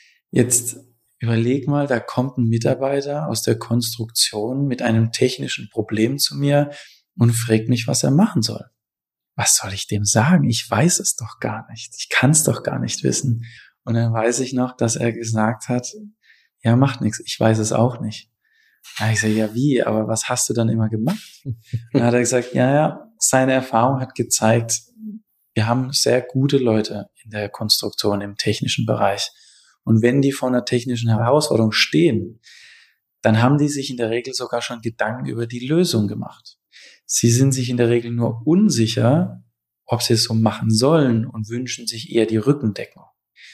jetzt überleg mal, da kommt ein Mitarbeiter aus der Konstruktion mit einem technischen Problem zu mir und fragt mich, was er machen soll. Was soll ich dem sagen? Ich weiß es doch gar nicht. Ich kann es doch gar nicht wissen. Und dann weiß ich noch, dass er gesagt hat, ja, macht nichts, ich weiß es auch nicht. Da ich sage, ja, wie? Aber was hast du dann immer gemacht? Und dann hat er gesagt, ja, ja, seine Erfahrung hat gezeigt, wir haben sehr gute Leute in der Konstruktion, im technischen Bereich. Und wenn die vor einer technischen Herausforderung stehen, dann haben die sich in der Regel sogar schon Gedanken über die Lösung gemacht. Sie sind sich in der Regel nur unsicher, ob sie es so machen sollen und wünschen sich eher die Rückendeckung.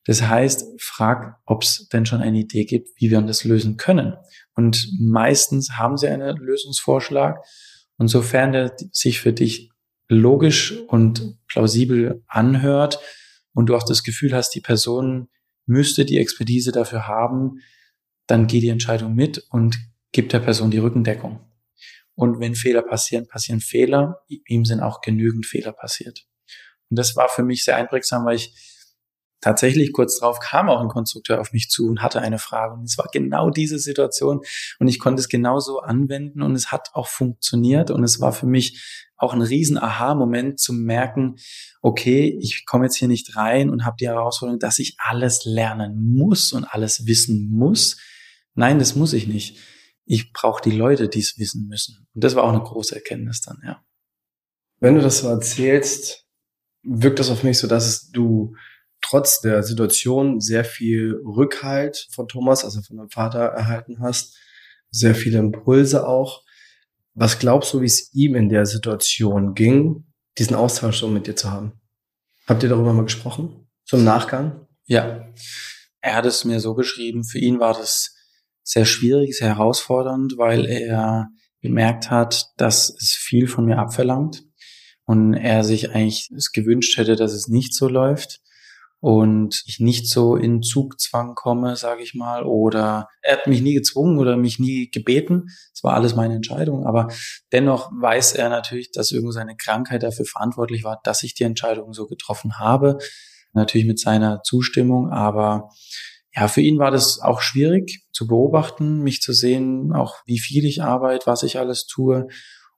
Das heißt, frag, ob es denn schon eine Idee gibt, wie wir das lösen können. Und meistens haben sie einen Lösungsvorschlag. Und sofern der sich für dich logisch und plausibel anhört und du auch das Gefühl hast, die Person müsste die Expertise dafür haben, dann geh die Entscheidung mit und gib der Person die Rückendeckung. Und wenn Fehler passieren, passieren Fehler. Ihm sind auch genügend Fehler passiert. Und das war für mich sehr einprägsam, weil ich tatsächlich kurz drauf kam auch ein Konstrukteur auf mich zu und hatte eine Frage. Und es war genau diese Situation und ich konnte es genauso anwenden und es hat auch funktioniert. Und es war für mich auch ein riesen Aha-Moment zu merken, okay, ich komme jetzt hier nicht rein und habe die Herausforderung, dass ich alles lernen muss und alles wissen muss. Nein, das muss ich nicht. Ich brauche die Leute, die es wissen müssen. Und das war auch eine große Erkenntnis dann, ja. Wenn du das so erzählst, wirkt das auf mich so, dass du trotz der Situation sehr viel Rückhalt von Thomas, also von deinem Vater, erhalten hast, sehr viele Impulse auch. Was glaubst du, wie es ihm in der Situation ging, diesen Austausch so mit dir zu haben? Habt ihr darüber mal gesprochen? So im Nachgang? Ja, er hat es mir so beschrieben, für ihn war das sehr schwierig, sehr herausfordernd, weil er gemerkt hat, dass es viel von mir abverlangt und er sich eigentlich es gewünscht hätte, dass es nicht so läuft. Und ich nicht so in Zugzwang komme, sage ich mal, oder er hat mich nie gezwungen oder mich nie gebeten. Es war alles meine Entscheidung, aber dennoch weiß er natürlich, dass irgendwo seine Krankheit dafür verantwortlich war, dass ich die Entscheidung so getroffen habe. Natürlich mit seiner Zustimmung, aber ja, für ihn war das auch schwierig zu beobachten, mich zu sehen, auch wie viel ich arbeite, was ich alles tue.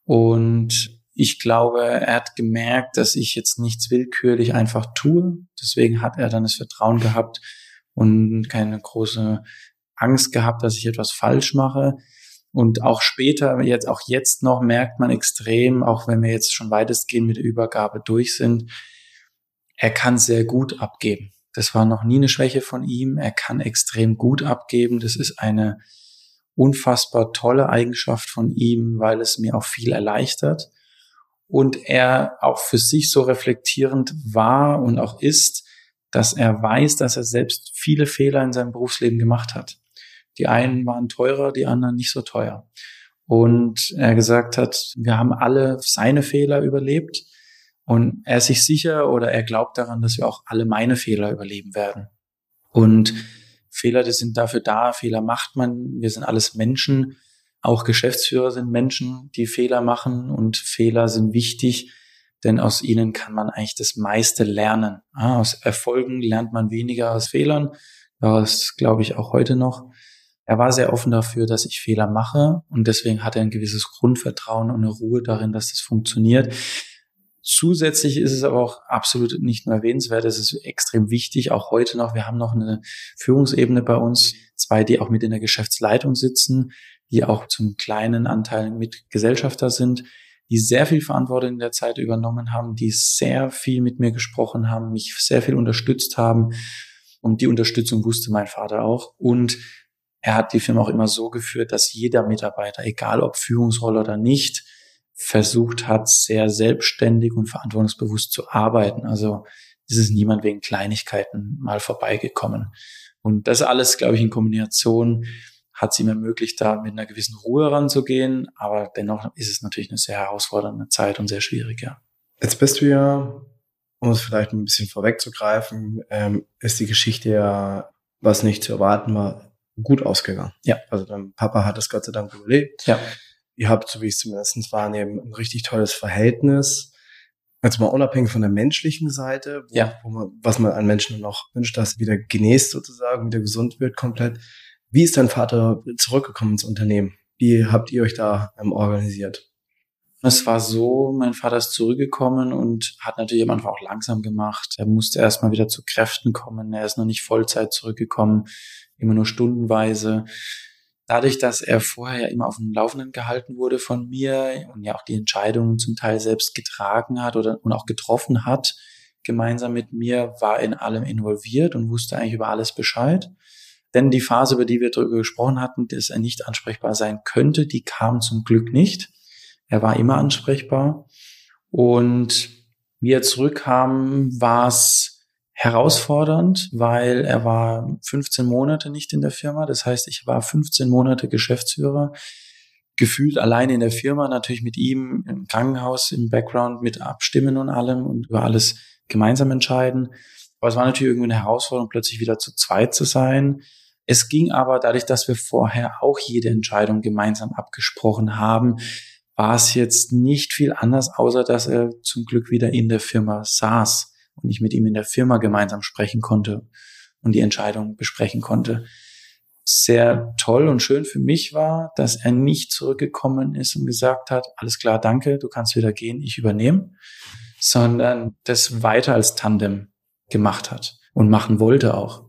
Und ich glaube, er hat gemerkt, dass ich jetzt nichts willkürlich einfach tue. Deswegen hat er dann das Vertrauen gehabt und keine große Angst gehabt, dass ich etwas falsch mache. Und auch später, jetzt auch jetzt noch, merkt man extrem, auch wenn wir jetzt schon weitestgehend mit der Übergabe durch sind, er kann sehr gut abgeben. Das war noch nie eine Schwäche von ihm. Er kann extrem gut abgeben. Das ist eine unfassbar tolle Eigenschaft von ihm, weil es mir auch viel erleichtert. Und er auch für sich so reflektierend war und auch ist, dass er weiß, dass er selbst viele Fehler in seinem Berufsleben gemacht hat. Die einen waren teurer, die anderen nicht so teuer. Und er gesagt hat, wir haben alle seine Fehler überlebt. Und er ist sich sicher oder er glaubt daran, dass wir auch alle meine Fehler überleben werden. Und Fehler, die sind dafür da, Fehler macht man, wir sind alles Menschen. Auch Geschäftsführer sind Menschen, die Fehler machen und Fehler sind wichtig, denn aus ihnen kann man eigentlich das meiste lernen. Ah, aus Erfolgen lernt man weniger als Fehlern, das glaube ich auch heute noch. Er war sehr offen dafür, dass ich Fehler mache und deswegen hat er ein gewisses Grundvertrauen und eine Ruhe darin, dass das funktioniert. Zusätzlich ist es aber auch absolut nicht nur erwähnenswert, es ist extrem wichtig, auch heute noch. Wir haben noch eine Führungsebene bei uns, zwei, die auch mit in der Geschäftsleitung sitzen, die auch zum kleinen Anteil mit Gesellschafter sind, die sehr viel Verantwortung in der Zeit übernommen haben, die sehr viel mit mir gesprochen haben, mich sehr viel unterstützt haben. Und die Unterstützung wusste mein Vater auch. Und er hat die Firma auch immer so geführt, dass jeder Mitarbeiter, egal ob Führungsrolle oder nicht, versucht hat, sehr selbstständig und verantwortungsbewusst zu arbeiten. Also es ist niemand wegen Kleinigkeiten mal vorbeigekommen. Und das alles, glaube ich, in Kombination hat es ihm ermöglicht, da mit einer gewissen Ruhe ranzugehen. Aber dennoch ist es natürlich eine sehr herausfordernde Zeit und sehr schwierig, ja. Jetzt bist du ja, um es vielleicht ein bisschen vorwegzugreifen, ähm, ist die Geschichte ja, was nicht zu erwarten war, gut ausgegangen. Ja. Also dein Papa hat das Gott sei Dank überlebt. Ja. Ihr habt, so wie ich es zumindest wahrnehme, ein richtig tolles Verhältnis. Jetzt mal unabhängig von der menschlichen Seite, wo, ja. wo man, was man an Menschen noch wünscht, dass er wieder genäst sozusagen, wieder gesund wird komplett. Wie ist dein Vater zurückgekommen ins Unternehmen? Wie habt ihr euch da ähm, organisiert? Es war so, mein Vater ist zurückgekommen und hat natürlich am Anfang auch langsam gemacht. Er musste erstmal wieder zu Kräften kommen. Er ist noch nicht Vollzeit zurückgekommen, immer nur stundenweise. Dadurch, dass er vorher ja immer auf dem Laufenden gehalten wurde von mir und ja auch die Entscheidungen zum Teil selbst getragen hat oder und auch getroffen hat, gemeinsam mit mir, war in allem involviert und wusste eigentlich über alles Bescheid. Denn die Phase, über die wir darüber gesprochen hatten, dass er nicht ansprechbar sein könnte, die kam zum Glück nicht. Er war immer ansprechbar. Und wie er zurückkam, war es herausfordernd, weil er war fünfzehn Monate nicht in der Firma. Das heißt, ich war fünfzehn Monate Geschäftsführer, gefühlt alleine in der Firma, natürlich mit ihm im Krankenhaus, im Background, mit Abstimmen und allem und über alles gemeinsam entscheiden. Aber es war natürlich irgendwie eine Herausforderung, plötzlich wieder zu zweit zu sein. Es ging aber dadurch, dass wir vorher auch jede Entscheidung gemeinsam abgesprochen haben, war es jetzt nicht viel anders, außer dass er zum Glück wieder in der Firma saß und ich mit ihm in der Firma gemeinsam sprechen konnte und die Entscheidung besprechen konnte. Sehr toll und schön für mich war, dass er nicht zurückgekommen ist und gesagt hat, alles klar, danke, du kannst wieder gehen, ich übernehme, sondern das weiter als Tandem gemacht hat und machen wollte auch.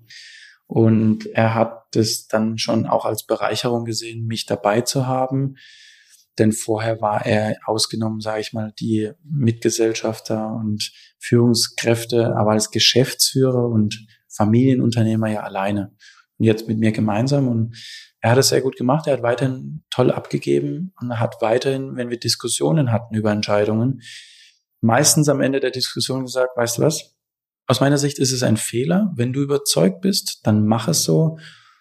Und er hat das dann schon auch als Bereicherung gesehen, mich dabei zu haben, denn vorher war er ausgenommen, sage ich mal, die Mitgesellschafter und Führungskräfte, aber als Geschäftsführer und Familienunternehmer ja alleine. Und jetzt mit mir gemeinsam. Und er hat es sehr gut gemacht. Er hat weiterhin toll abgegeben und er hat weiterhin, wenn wir Diskussionen hatten über Entscheidungen, meistens am Ende der Diskussion gesagt, weißt du was? Aus meiner Sicht ist es ein Fehler. Wenn du überzeugt bist, dann mach es so.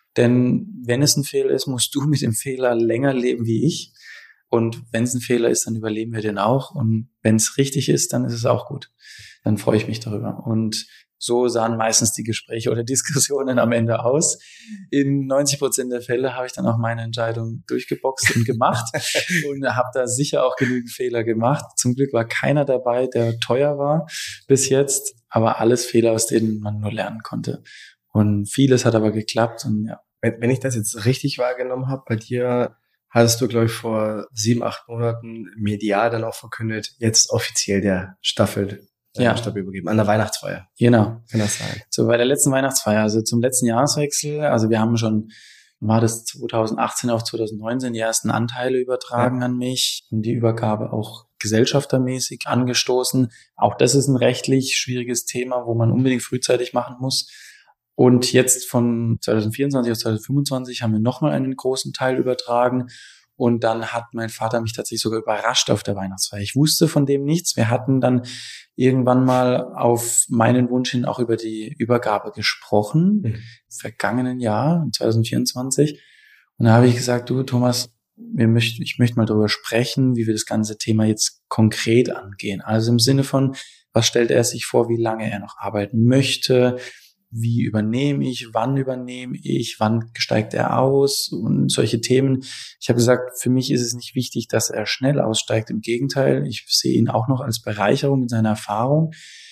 Denn wenn es ein Fehler ist, musst du mit dem Fehler länger leben wie ich. Und wenn es ein Fehler ist, dann überleben wir den auch. Und wenn es richtig ist, dann ist es auch gut. Dann freue ich mich darüber. Und so sahen meistens die Gespräche oder Diskussionen am Ende aus. In neunzig Prozent der Fälle habe ich dann auch meine Entscheidung durchgeboxt und gemacht und habe da sicher auch genügend Fehler gemacht. Zum Glück war keiner dabei, der teuer war bis jetzt, aber alles Fehler, aus denen man nur lernen konnte. Und vieles hat aber geklappt. Und ja. Wenn, wenn ich das jetzt richtig wahrgenommen habe, bei dir hattest du, glaube ich, vor sieben, acht Monaten medial dann auch verkündet, jetzt offiziell der Staffel Ja. Stab übergeben, an der Weihnachtsfeier. Genau. Kann das sein? So bei der letzten Weihnachtsfeier, also zum letzten Jahreswechsel, also wir haben schon, war das zwanzig achtzehn auf zwanzig neunzehn, die ersten Anteile übertragen ja. an mich und die Übergabe auch gesellschaftermäßig angestoßen. Auch das ist ein rechtlich schwieriges Thema, wo man unbedingt frühzeitig machen muss. Und jetzt von zwanzig vierundzwanzig auf zwanzig fünfundzwanzig haben wir nochmal einen großen Teil übertragen. Und dann hat mein Vater mich tatsächlich sogar überrascht auf der Weihnachtsfeier. Ich wusste von dem nichts. Wir hatten dann irgendwann mal auf meinen Wunsch hin auch über die Übergabe gesprochen, mhm. im vergangenen Jahr, zwanzig vierundzwanzig. Und da habe ich gesagt, du Thomas, wir möchten, ich möchte mal darüber sprechen, wie wir das ganze Thema jetzt konkret angehen. Also im Sinne von, was stellt er sich vor, wie lange er noch arbeiten möchte, wie übernehme ich, wann übernehme ich, wann steigt er aus und solche Themen. Ich habe gesagt, für mich ist es nicht wichtig, dass er schnell aussteigt. Im Gegenteil, ich sehe ihn auch noch als Bereicherung mit seiner Erfahrung.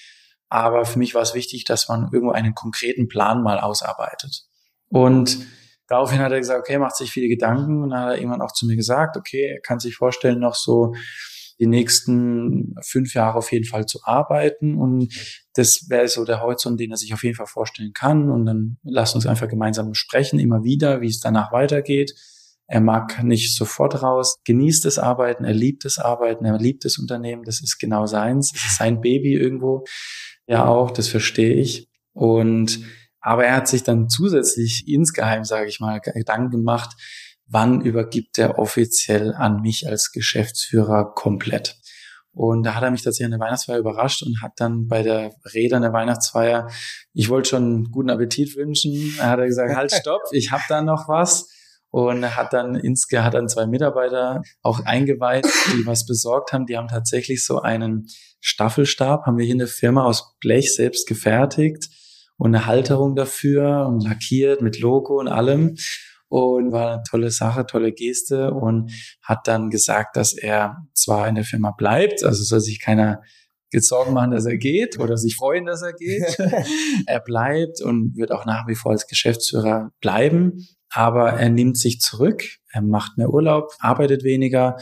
Aber für mich war es wichtig, dass man irgendwo einen konkreten Plan mal ausarbeitet. Und daraufhin hat er gesagt, okay, macht sich viele Gedanken. Und dann hat er irgendwann auch zu mir gesagt, okay, er kann sich vorstellen, noch so die nächsten fünf Jahre auf jeden Fall zu arbeiten. Und das wäre so der Horizont, den er sich auf jeden Fall vorstellen kann. Und dann lasst uns einfach gemeinsam sprechen, immer wieder, wie es danach weitergeht. Er mag nicht sofort raus, genießt das Arbeiten, er liebt das Arbeiten, er liebt das Unternehmen, das ist genau seins. Es ist sein Baby irgendwo, ja auch, das verstehe ich. Und aber er hat sich dann zusätzlich insgeheim, sage ich mal, Gedanken gemacht, wann übergibt er offiziell an mich als Geschäftsführer komplett? Und da hat er mich tatsächlich an der Weihnachtsfeier überrascht und hat dann bei der Rede an der Weihnachtsfeier, ich wollte schon guten Appetit wünschen, er hat gesagt, halt, stopp, ich habe da noch was. Und er hat dann insge hat dann zwei Mitarbeiter auch eingeweiht, die was besorgt haben. Die haben tatsächlich so einen Staffelstab, haben wir hier in der Firma aus Blech selbst gefertigt und eine Halterung dafür und lackiert mit Logo und allem. Und war eine tolle Sache, tolle Geste und hat dann gesagt, dass er zwar in der Firma bleibt, also soll sich keiner Sorgen machen, dass er geht oder sich freuen, dass er geht. Er bleibt und wird auch nach wie vor als Geschäftsführer bleiben, aber er nimmt sich zurück, er macht mehr Urlaub, arbeitet weniger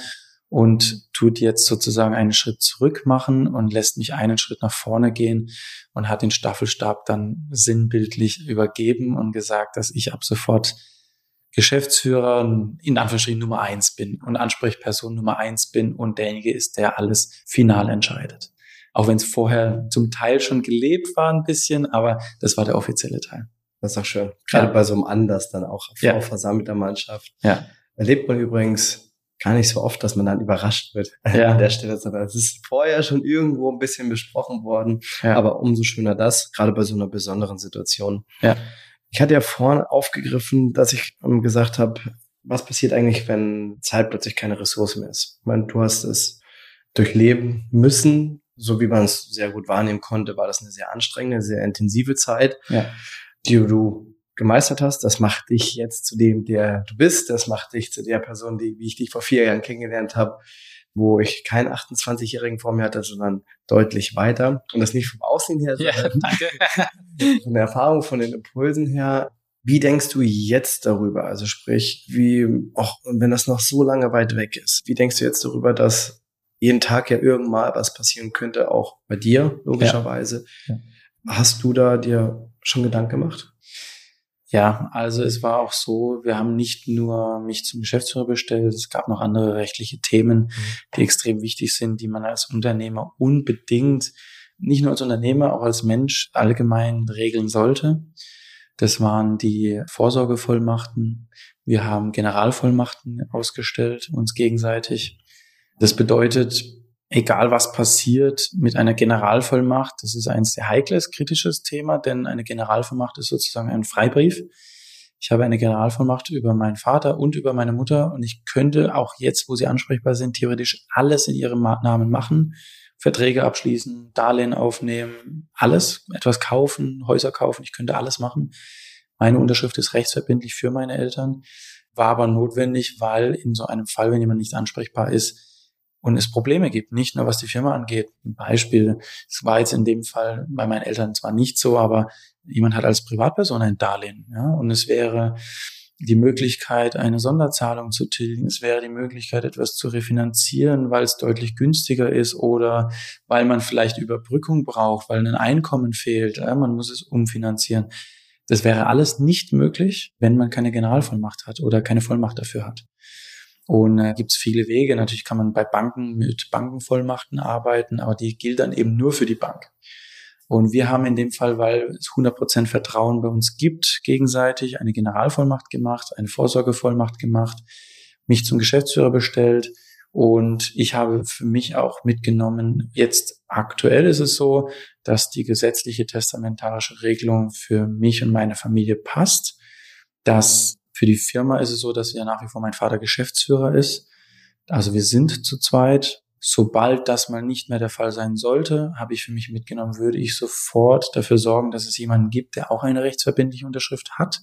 und tut jetzt sozusagen einen Schritt zurück machen und lässt mich einen Schritt nach vorne gehen und hat den Staffelstab dann sinnbildlich übergeben und gesagt, dass ich ab sofort Geschäftsführer in Anführungsstrichen Nummer eins bin und Ansprechperson Nummer eins bin und derjenige ist, der alles final entscheidet. Auch wenn es vorher zum Teil schon gelebt war ein bisschen, aber das war der offizielle Teil. Das ist auch schön. Gerade ja. bei so einem Anlass dann auch vor ja. versammelter Mannschaft. Ja. Erlebt man übrigens gar nicht so oft, dass man dann überrascht wird ja. an der Stelle, sondern es ist vorher schon irgendwo ein bisschen besprochen worden. Ja. Aber umso schöner das, gerade bei so einer besonderen Situation. Ja. Ich hatte ja vorhin aufgegriffen, dass ich gesagt habe, was passiert eigentlich, wenn Zeit plötzlich keine Ressource mehr ist? Ich meine, du hast es durchleben müssen, so wie man es sehr gut wahrnehmen konnte, war das eine sehr anstrengende, sehr intensive Zeit, ja. die du gemeistert hast. Das macht dich jetzt zu dem, der du bist. Das macht dich zu der Person, die, wie ich dich vor vier Jahren kennengelernt habe, wo ich keinen achtundzwanzigjährigen vor mir hatte, sondern deutlich weiter. Und das nicht vom Aussehen her, ja, danke. von der Erfahrung, von den Impulsen her. Wie denkst du jetzt darüber? Also sprich, wie, auch wenn das noch so lange weit weg ist, wie denkst du jetzt darüber, dass jeden Tag ja irgendwann was passieren könnte, auch bei dir, logischerweise. Ja. Ja. Hast du da dir schon Gedanken gemacht? Ja, also es war auch so, wir haben nicht nur mich zum Geschäftsführer bestellt, es gab noch andere rechtliche Themen, die extrem wichtig sind, die man als Unternehmer unbedingt, nicht nur als Unternehmer, auch als Mensch allgemein regeln sollte. Das waren die Vorsorgevollmachten. Wir haben Generalvollmachten ausgestellt, uns gegenseitig. Das bedeutet, egal was passiert mit einer Generalvollmacht, das ist ein sehr heikles, kritisches Thema, denn eine Generalvollmacht ist sozusagen ein Freibrief. Ich habe eine Generalvollmacht über meinen Vater und über meine Mutter und ich könnte auch jetzt, wo sie ansprechbar sind, theoretisch alles in ihrem Namen machen, Verträge abschließen, Darlehen aufnehmen, alles, etwas kaufen, Häuser kaufen, ich könnte alles machen. Meine Unterschrift ist rechtsverbindlich für meine Eltern, war aber notwendig, weil in so einem Fall, wenn jemand nicht ansprechbar ist, und es Probleme gibt, nicht nur was die Firma angeht. Ein Beispiel, es war jetzt in dem Fall bei meinen Eltern zwar nicht so, aber jemand hat als Privatperson ein Darlehen, ja, und es wäre die Möglichkeit, eine Sonderzahlung zu tilgen, es wäre die Möglichkeit, etwas zu refinanzieren, weil es deutlich günstiger ist oder weil man vielleicht Überbrückung braucht, weil ein Einkommen fehlt, ja, man muss es umfinanzieren. Das wäre alles nicht möglich, wenn man keine Generalvollmacht hat oder keine Vollmacht dafür hat. Und äh, gibt es viele Wege. Natürlich kann man bei Banken mit Bankenvollmachten arbeiten, aber die gilt dann eben nur für die Bank. Und wir haben in dem Fall, weil es hundert Prozent Vertrauen bei uns gibt, gegenseitig eine Generalvollmacht gemacht, eine Vorsorgevollmacht gemacht, mich zum Geschäftsführer bestellt und ich habe für mich auch mitgenommen, jetzt aktuell ist es so, dass die gesetzliche testamentarische Regelung für mich und meine Familie passt, dass für die Firma ist es so, dass ja nach wie vor mein Vater Geschäftsführer ist. Also wir sind zu zweit. Sobald das mal nicht mehr der Fall sein sollte, habe ich für mich mitgenommen, würde ich sofort dafür sorgen, dass es jemanden gibt, der auch eine rechtsverbindliche Unterschrift hat.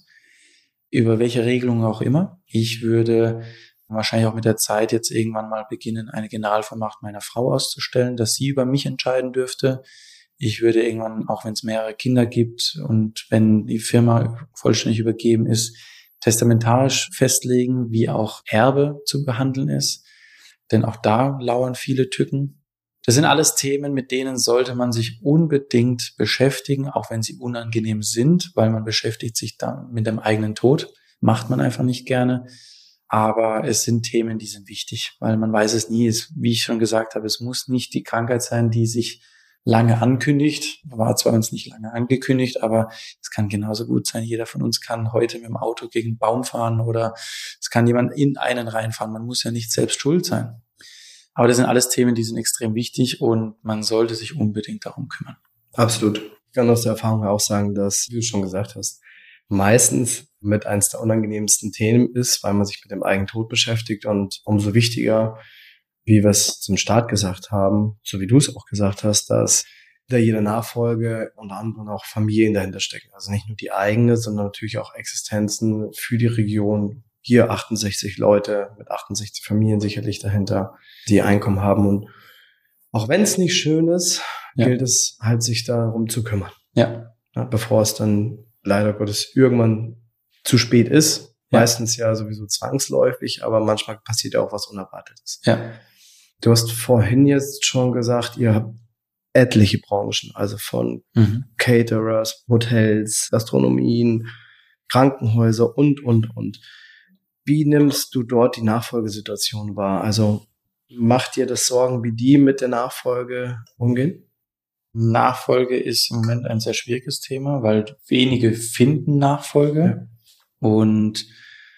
Über welche Regelung auch immer. Ich würde wahrscheinlich auch mit der Zeit jetzt irgendwann mal beginnen, eine Generalvollmacht meiner Frau auszustellen, dass sie über mich entscheiden dürfte. Ich würde irgendwann, auch wenn es mehrere Kinder gibt und wenn die Firma vollständig übergeben ist, testamentarisch festlegen, wie auch Erbe zu behandeln ist. Denn auch da lauern viele Tücken. Das sind alles Themen, mit denen sollte man sich unbedingt beschäftigen, auch wenn sie unangenehm sind, weil man beschäftigt sich dann mit dem eigenen Tod. Macht man einfach nicht gerne. Aber es sind Themen, die sind wichtig, weil man weiß es nie. Es, wie ich schon gesagt habe, es muss nicht die Krankheit sein, die sich lange ankündigt. War zwar uns nicht lange angekündigt, aber es kann genauso gut sein. Jeder von uns kann heute mit dem Auto gegen einen Baum fahren oder es kann jemand in einen reinfahren. Man muss ja nicht selbst schuld sein. Aber das sind alles Themen, die sind extrem wichtig und man sollte sich unbedingt darum kümmern. Absolut. Ich kann aus der Erfahrung auch sagen, dass, wie du schon gesagt hast, meistens mit eines der unangenehmsten Themen ist, weil man sich mit dem eigenen Tod beschäftigt und umso wichtiger, wie wir es zum Start gesagt haben, so wie du es auch gesagt hast, dass hinter jeder Nachfolge unter anderem auch Familien dahinter stecken. Also nicht nur die eigene, sondern natürlich auch Existenzen für die Region. Hier achtundsechzig Leute mit achtundsechzig Familien sicherlich dahinter, die Einkommen haben. Und auch wenn es nicht schön ist, ja, gilt es halt, sich darum zu kümmern. Ja. Ja, bevor es dann leider Gottes irgendwann zu spät ist. Ja. Meistens ja sowieso zwangsläufig, aber manchmal passiert ja auch was Unerwartetes. Ja. Du hast vorhin jetzt schon gesagt, ihr habt etliche Branchen, also von mhm. Caterers, Hotels, Gastronomien, Krankenhäuser und, und, und. Wie nimmst du dort die Nachfolgesituation wahr? Also macht dir das Sorgen, wie die mit der Nachfolge umgehen? Nachfolge ist im Moment ein sehr schwieriges Thema, weil wenige finden Nachfolge. Ja. Und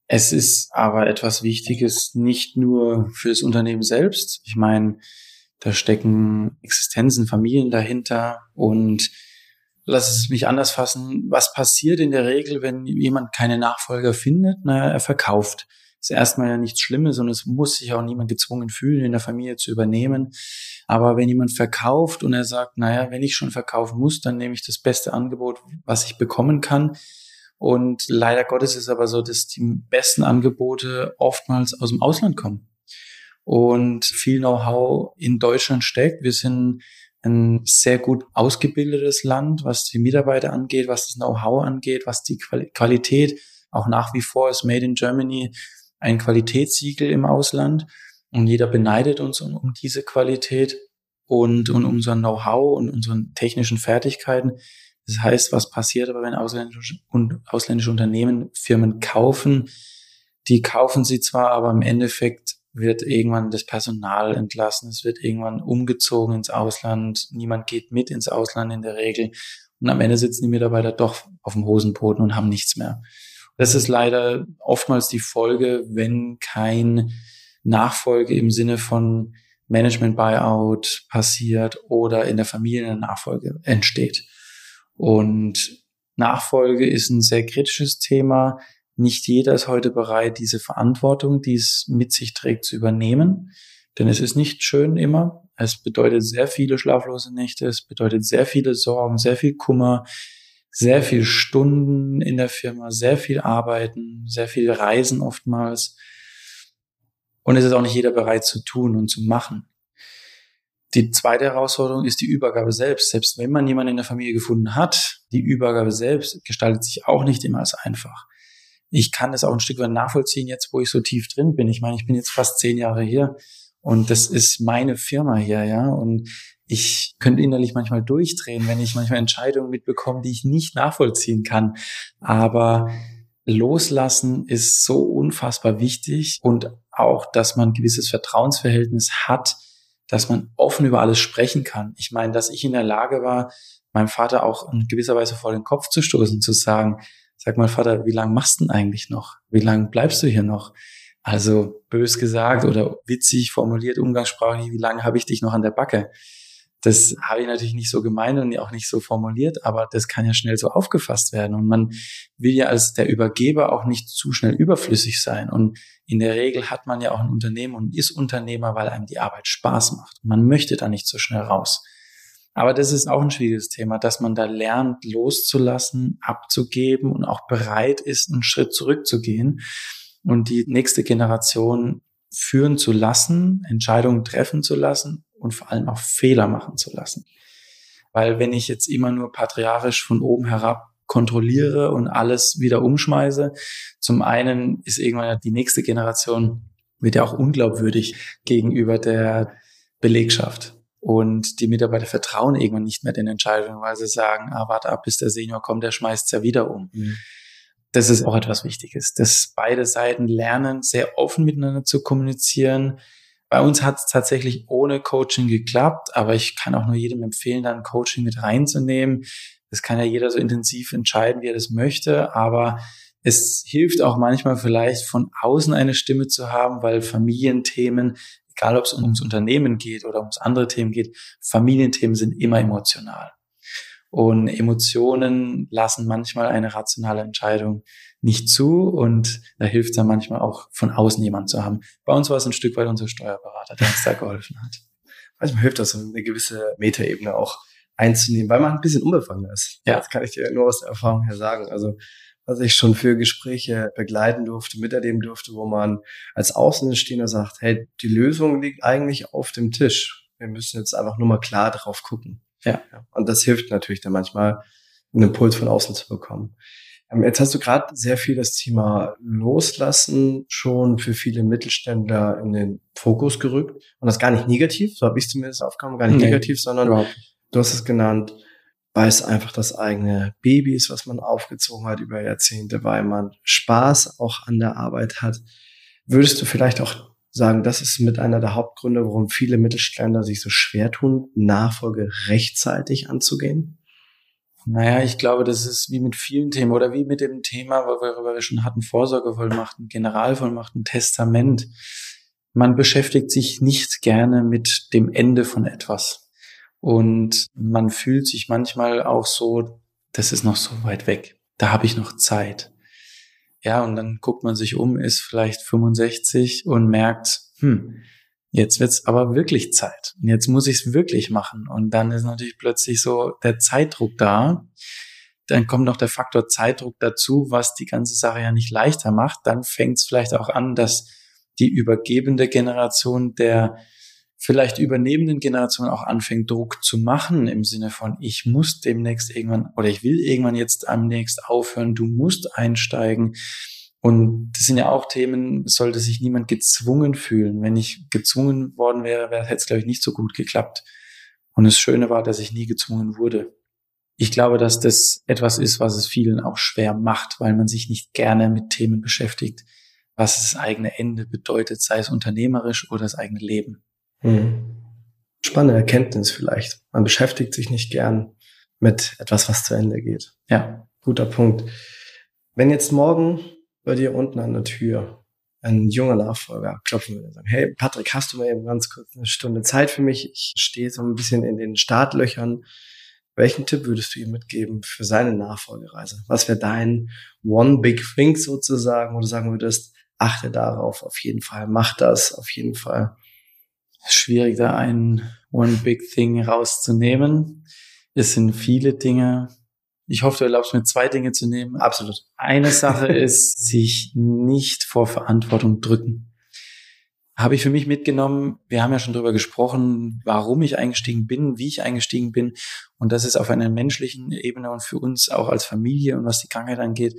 Es ist aber etwas Wichtiges, nicht nur für das Unternehmen selbst. Ich meine, da stecken Existenzen, Familien dahinter und lass es mich anders fassen. Was passiert in der Regel, wenn jemand keine Nachfolger findet? Naja, er verkauft. Ist erstmal ja nichts Schlimmes und es muss sich auch niemand gezwungen fühlen, in der Familie zu übernehmen. Aber wenn jemand verkauft und er sagt, naja, wenn ich schon verkaufen muss, dann nehme ich das beste Angebot, was ich bekommen kann. Und leider Gottes ist es aber so, dass die besten Angebote oftmals aus dem Ausland kommen und viel Know-how in Deutschland steckt. Wir sind ein sehr gut ausgebildetes Land, was die Mitarbeiter angeht, was das Know-how angeht, was die Qualität, auch nach wie vor ist Made in Germany ein Qualitätssiegel im Ausland und jeder beneidet uns um, um diese Qualität und, und unser Know-how und unseren technischen Fertigkeiten. Das heißt, was passiert aber, wenn ausländische, ausländische Unternehmen Firmen kaufen? Die kaufen sie zwar, aber im Endeffekt wird irgendwann das Personal entlassen, es wird irgendwann umgezogen ins Ausland, niemand geht mit ins Ausland in der Regel und am Ende sitzen die Mitarbeiter doch auf dem Hosenboden und haben nichts mehr. Das ist leider oftmals die Folge, wenn kein Nachfolge im Sinne von Management-Buyout passiert oder in der Familie eine Nachfolge entsteht. Und Nachfolge ist ein sehr kritisches Thema. Nicht jeder ist heute bereit, diese Verantwortung, die es mit sich trägt, zu übernehmen. Denn es ist nicht schön immer. Es bedeutet sehr viele schlaflose Nächte. Es bedeutet sehr viele Sorgen, sehr viel Kummer, sehr viel Stunden in der Firma, sehr viel Arbeiten, sehr viel Reisen oftmals. Und es ist auch nicht jeder bereit zu tun und zu machen. Die zweite Herausforderung ist die Übergabe selbst. Selbst wenn man jemanden in der Familie gefunden hat, die Übergabe selbst gestaltet sich auch nicht immer als einfach. Ich kann das auch ein Stück weit nachvollziehen, jetzt wo ich so tief drin bin. Ich meine, ich bin jetzt fast zehn Jahre hier und das ist meine Firma hier, ja. Und ich könnte innerlich manchmal durchdrehen, wenn ich manchmal Entscheidungen mitbekomme, die ich nicht nachvollziehen kann. Aber loslassen ist so unfassbar wichtig und auch, dass man ein gewisses Vertrauensverhältnis hat, dass man offen über alles sprechen kann. Ich meine, dass ich in der Lage war, meinem Vater auch in gewisser Weise vor den Kopf zu stoßen, zu sagen, sag mal, Vater, wie lange machst du denn eigentlich noch? Wie lange bleibst du hier noch? Also bös gesagt oder witzig formuliert, umgangssprachlich, wie lange habe ich dich noch an der Backe? Das habe ich natürlich nicht so gemeint und auch nicht so formuliert, aber das kann ja schnell so aufgefasst werden. Und man will ja als der Übergeber auch nicht zu schnell überflüssig sein. Und in der Regel hat man ja auch ein Unternehmen und ist Unternehmer, weil einem die Arbeit Spaß macht. Man möchte da nicht so schnell raus. Aber das ist auch ein schwieriges Thema, dass man da lernt, loszulassen, abzugeben und auch bereit ist, einen Schritt zurückzugehen und die nächste Generation führen zu lassen, Entscheidungen treffen zu lassen und vor allem auch Fehler machen zu lassen. Weil wenn ich jetzt immer nur patriarchisch von oben herab kontrolliere und alles wieder umschmeiße, zum einen ist irgendwann die nächste Generation, wird ja auch unglaubwürdig gegenüber der Belegschaft. Und die Mitarbeiter vertrauen irgendwann nicht mehr den Entscheidungen, weil sie sagen, ah, warte ab, bis der Senior kommt, der schmeißt's ja wieder um. Mhm. Das ist auch etwas Wichtiges, dass beide Seiten lernen, sehr offen miteinander zu kommunizieren. Bei uns hat es tatsächlich ohne Coaching geklappt, aber ich kann auch nur jedem empfehlen, da ein Coaching mit reinzunehmen. Das kann ja jeder so intensiv entscheiden, wie er das möchte, aber es hilft auch manchmal vielleicht von außen eine Stimme zu haben, weil Familienthemen, egal ob es ums Unternehmen geht oder ums andere Themen geht, Familienthemen sind immer emotional. Und Emotionen lassen manchmal eine rationale Entscheidung nicht zu und da hilft es dann manchmal auch von außen jemand zu haben. Bei uns war es ein Stück weit unser Steuerberater, der uns da geholfen hat. Manchmal hilft das, eine gewisse Metaebene auch einzunehmen, weil man ein bisschen unbefangen ist. Ja. Das kann ich dir nur aus der Erfahrung her sagen. Also was ich schon für Gespräche begleiten durfte, miterleben durfte, wo man als Außenstehender sagt, hey, die Lösung liegt eigentlich auf dem Tisch. Wir müssen jetzt einfach nur mal klar drauf gucken. Ja. Und das hilft natürlich dann manchmal, einen Impuls von außen zu bekommen. Jetzt hast du gerade sehr viel das Thema Loslassen schon für viele Mittelständler in den Fokus gerückt. Und das gar nicht negativ, so habe ich zumindest aufgenommen, gar nicht nee, negativ, sondern du hast es genannt, weil es einfach das eigene Baby ist, was man aufgezogen hat über Jahrzehnte, weil man Spaß auch an der Arbeit hat. Würdest du vielleicht auch sagen, das ist mit einer der Hauptgründe, warum viele Mittelständler sich so schwer tun, Nachfolge rechtzeitig anzugehen? Naja, ich glaube, das ist wie mit vielen Themen oder wie mit dem Thema, worüber wir schon hatten, Vorsorgevollmachten, Generalvollmachten, Testament. Man beschäftigt sich nicht gerne mit dem Ende von etwas. Und man fühlt sich manchmal auch so, das ist noch so weit weg. Da habe ich noch Zeit. Ja, und dann guckt man sich um, ist vielleicht fünfundsechzig und merkt, hm, jetzt wird's aber wirklich Zeit. Und jetzt muss ich es wirklich machen. Und dann ist natürlich plötzlich so der Zeitdruck da. Dann kommt noch der Faktor Zeitdruck dazu, was die ganze Sache ja nicht leichter macht. Dann fängt es vielleicht auch an, dass die übergebende Generation der vielleicht übernehmenden Generation auch anfängt, Druck zu machen im Sinne von, ich muss demnächst irgendwann oder ich will irgendwann jetzt demnächst aufhören, du musst einsteigen. Und das sind ja auch Themen, sollte sich niemand gezwungen fühlen. Wenn ich gezwungen worden wäre, wäre hätte es, glaube ich, nicht so gut geklappt. Und das Schöne war, dass ich nie gezwungen wurde. Ich glaube, dass das etwas ist, was es vielen auch schwer macht, weil man sich nicht gerne mit Themen beschäftigt, was das eigene Ende bedeutet, sei es unternehmerisch oder das eigene Leben. Hm. Spannende Erkenntnis vielleicht. Man beschäftigt sich nicht gern mit etwas, was zu Ende geht. Ja. Guter Punkt. Wenn jetzt morgen bei dir unten an der Tür ein junger Nachfolger klopfen würde und sagen, hey Patrick, hast du mal eben ganz kurz eine Stunde Zeit für mich? Ich stehe so ein bisschen in den Startlöchern. Welchen Tipp würdest du ihm mitgeben für seine Nachfolgereise? Was wäre dein One Big Thing sozusagen, wo du sagen würdest, achte darauf, auf jeden Fall, mach das, auf jeden Fall. Schwierig, da ein One Big Thing rauszunehmen. Es sind viele Dinge. Ich hoffe, du erlaubst mir zwei Dinge zu nehmen. Absolut. Eine Sache ist, sich nicht vor Verantwortung drücken. Habe ich für mich mitgenommen. Wir haben ja schon drüber gesprochen, warum ich eingestiegen bin, wie ich eingestiegen bin. Und das ist auf einer menschlichen Ebene und für uns auch als Familie und was die Krankheit angeht,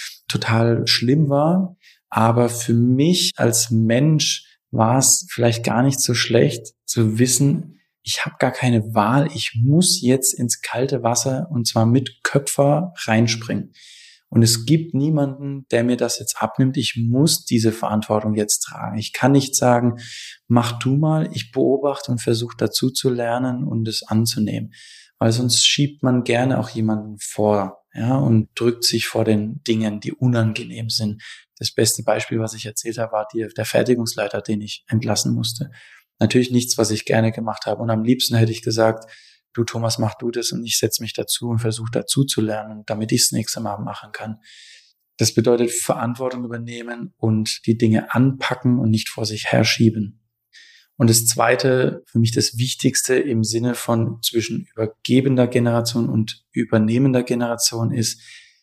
total schlimm war. Aber für mich als Mensch war es vielleicht gar nicht so schlecht zu wissen, ich habe gar keine Wahl, ich muss jetzt ins kalte Wasser und zwar mit Köpfer reinspringen. Und es gibt niemanden, der mir das jetzt abnimmt. Ich muss diese Verantwortung jetzt tragen. Ich kann nicht sagen, mach du mal, ich beobachte und versuche dazu zu lernen und es anzunehmen. Weil sonst schiebt man gerne auch jemanden vor, ja, und drückt sich vor den Dingen, die unangenehm sind. Das beste Beispiel, was ich erzählt habe, war die, der Fertigungsleiter, den ich entlassen musste. Natürlich nichts, was ich gerne gemacht habe. Und am liebsten hätte ich gesagt, du Thomas, mach du das und ich setze mich dazu und versuche dazu zu lernen, damit ich es das nächste Mal machen kann. Das bedeutet Verantwortung übernehmen und die Dinge anpacken und nicht vor sich herschieben. Und das Zweite, für mich das Wichtigste im Sinne von zwischen übergebender Generation und übernehmender Generation ist,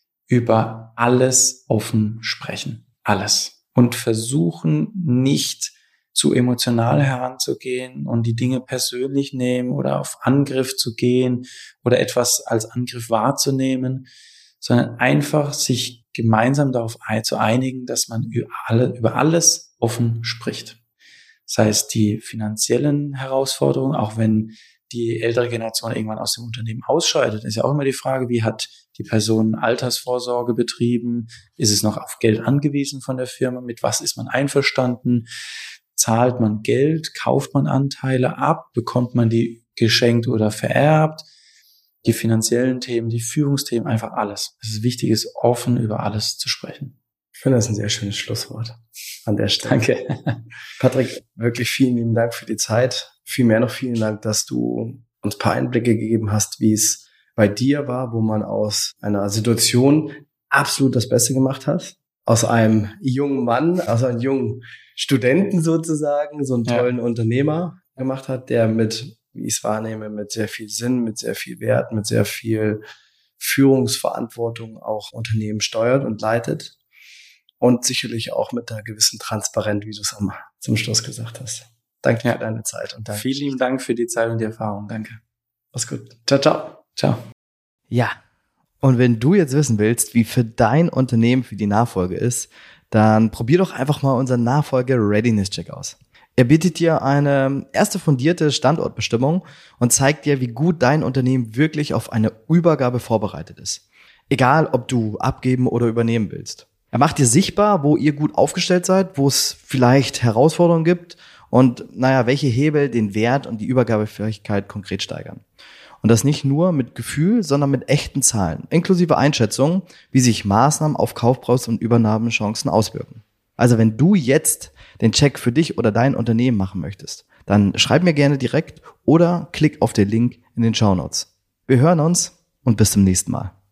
über alles offen sprechen. Alles. Und versuchen nicht zu emotional heranzugehen und die Dinge persönlich nehmen oder auf Angriff zu gehen oder etwas als Angriff wahrzunehmen, sondern einfach sich gemeinsam darauf zu einigen, dass man über, alle, über alles offen spricht. Sei es die finanziellen Herausforderungen, auch wenn die ältere Generation irgendwann aus dem Unternehmen ausscheidet, ist ja auch immer die Frage, wie hat die Person Altersvorsorge betrieben? Ist es noch auf Geld angewiesen von der Firma? Mit was ist man einverstanden? Zahlt man Geld? Kauft man Anteile ab? Bekommt man die geschenkt oder vererbt? Die finanziellen Themen, die Führungsthemen, einfach alles. Es ist wichtig, ist offen über alles zu sprechen. Ich finde das ein sehr schönes Schlusswort an der Stelle. Danke. Patrick, wirklich vielen lieben Dank für die Zeit. Vielmehr noch vielen Dank, dass du uns ein paar Einblicke gegeben hast, wie es bei dir war, wo man aus einer Situation absolut das Beste gemacht hat. Aus einem jungen Mann, aus einem jungen Studenten sozusagen, so einen tollen ja. Unternehmer gemacht hat, der mit, wie ich es wahrnehme, mit sehr viel Sinn, mit sehr viel Wert, mit sehr viel Führungsverantwortung auch Unternehmen steuert und leitet. Und sicherlich auch mit einer gewissen Transparenz, wie du es am, zum Schluss gesagt hast. Danke ja. für deine Zeit. Und danke. Vielen lieben Dank für die Zeit und die Erfahrung. Danke. Mach's gut. Ciao, ciao. Ciao. Ja, und wenn du jetzt wissen willst, wie für dein Unternehmen für die Nachfolge ist, dann probier doch einfach mal unseren Nachfolge-Readiness-Check aus. Er bietet dir eine erste fundierte Standortbestimmung und zeigt dir, wie gut dein Unternehmen wirklich auf eine Übergabe vorbereitet ist. Egal, ob du abgeben oder übernehmen willst. Er macht dir sichtbar, wo ihr gut aufgestellt seid, wo es vielleicht Herausforderungen gibt und naja, welche Hebel den Wert und die Übergabefähigkeit konkret steigern. Und das nicht nur mit Gefühl, sondern mit echten Zahlen, inklusive Einschätzungen, wie sich Maßnahmen auf Kaufpreis und Übernahmechancen auswirken. Also wenn du jetzt den Check für dich oder dein Unternehmen machen möchtest, dann schreib mir gerne direkt oder klick auf den Link in den Shownotes. Wir hören uns und bis zum nächsten Mal.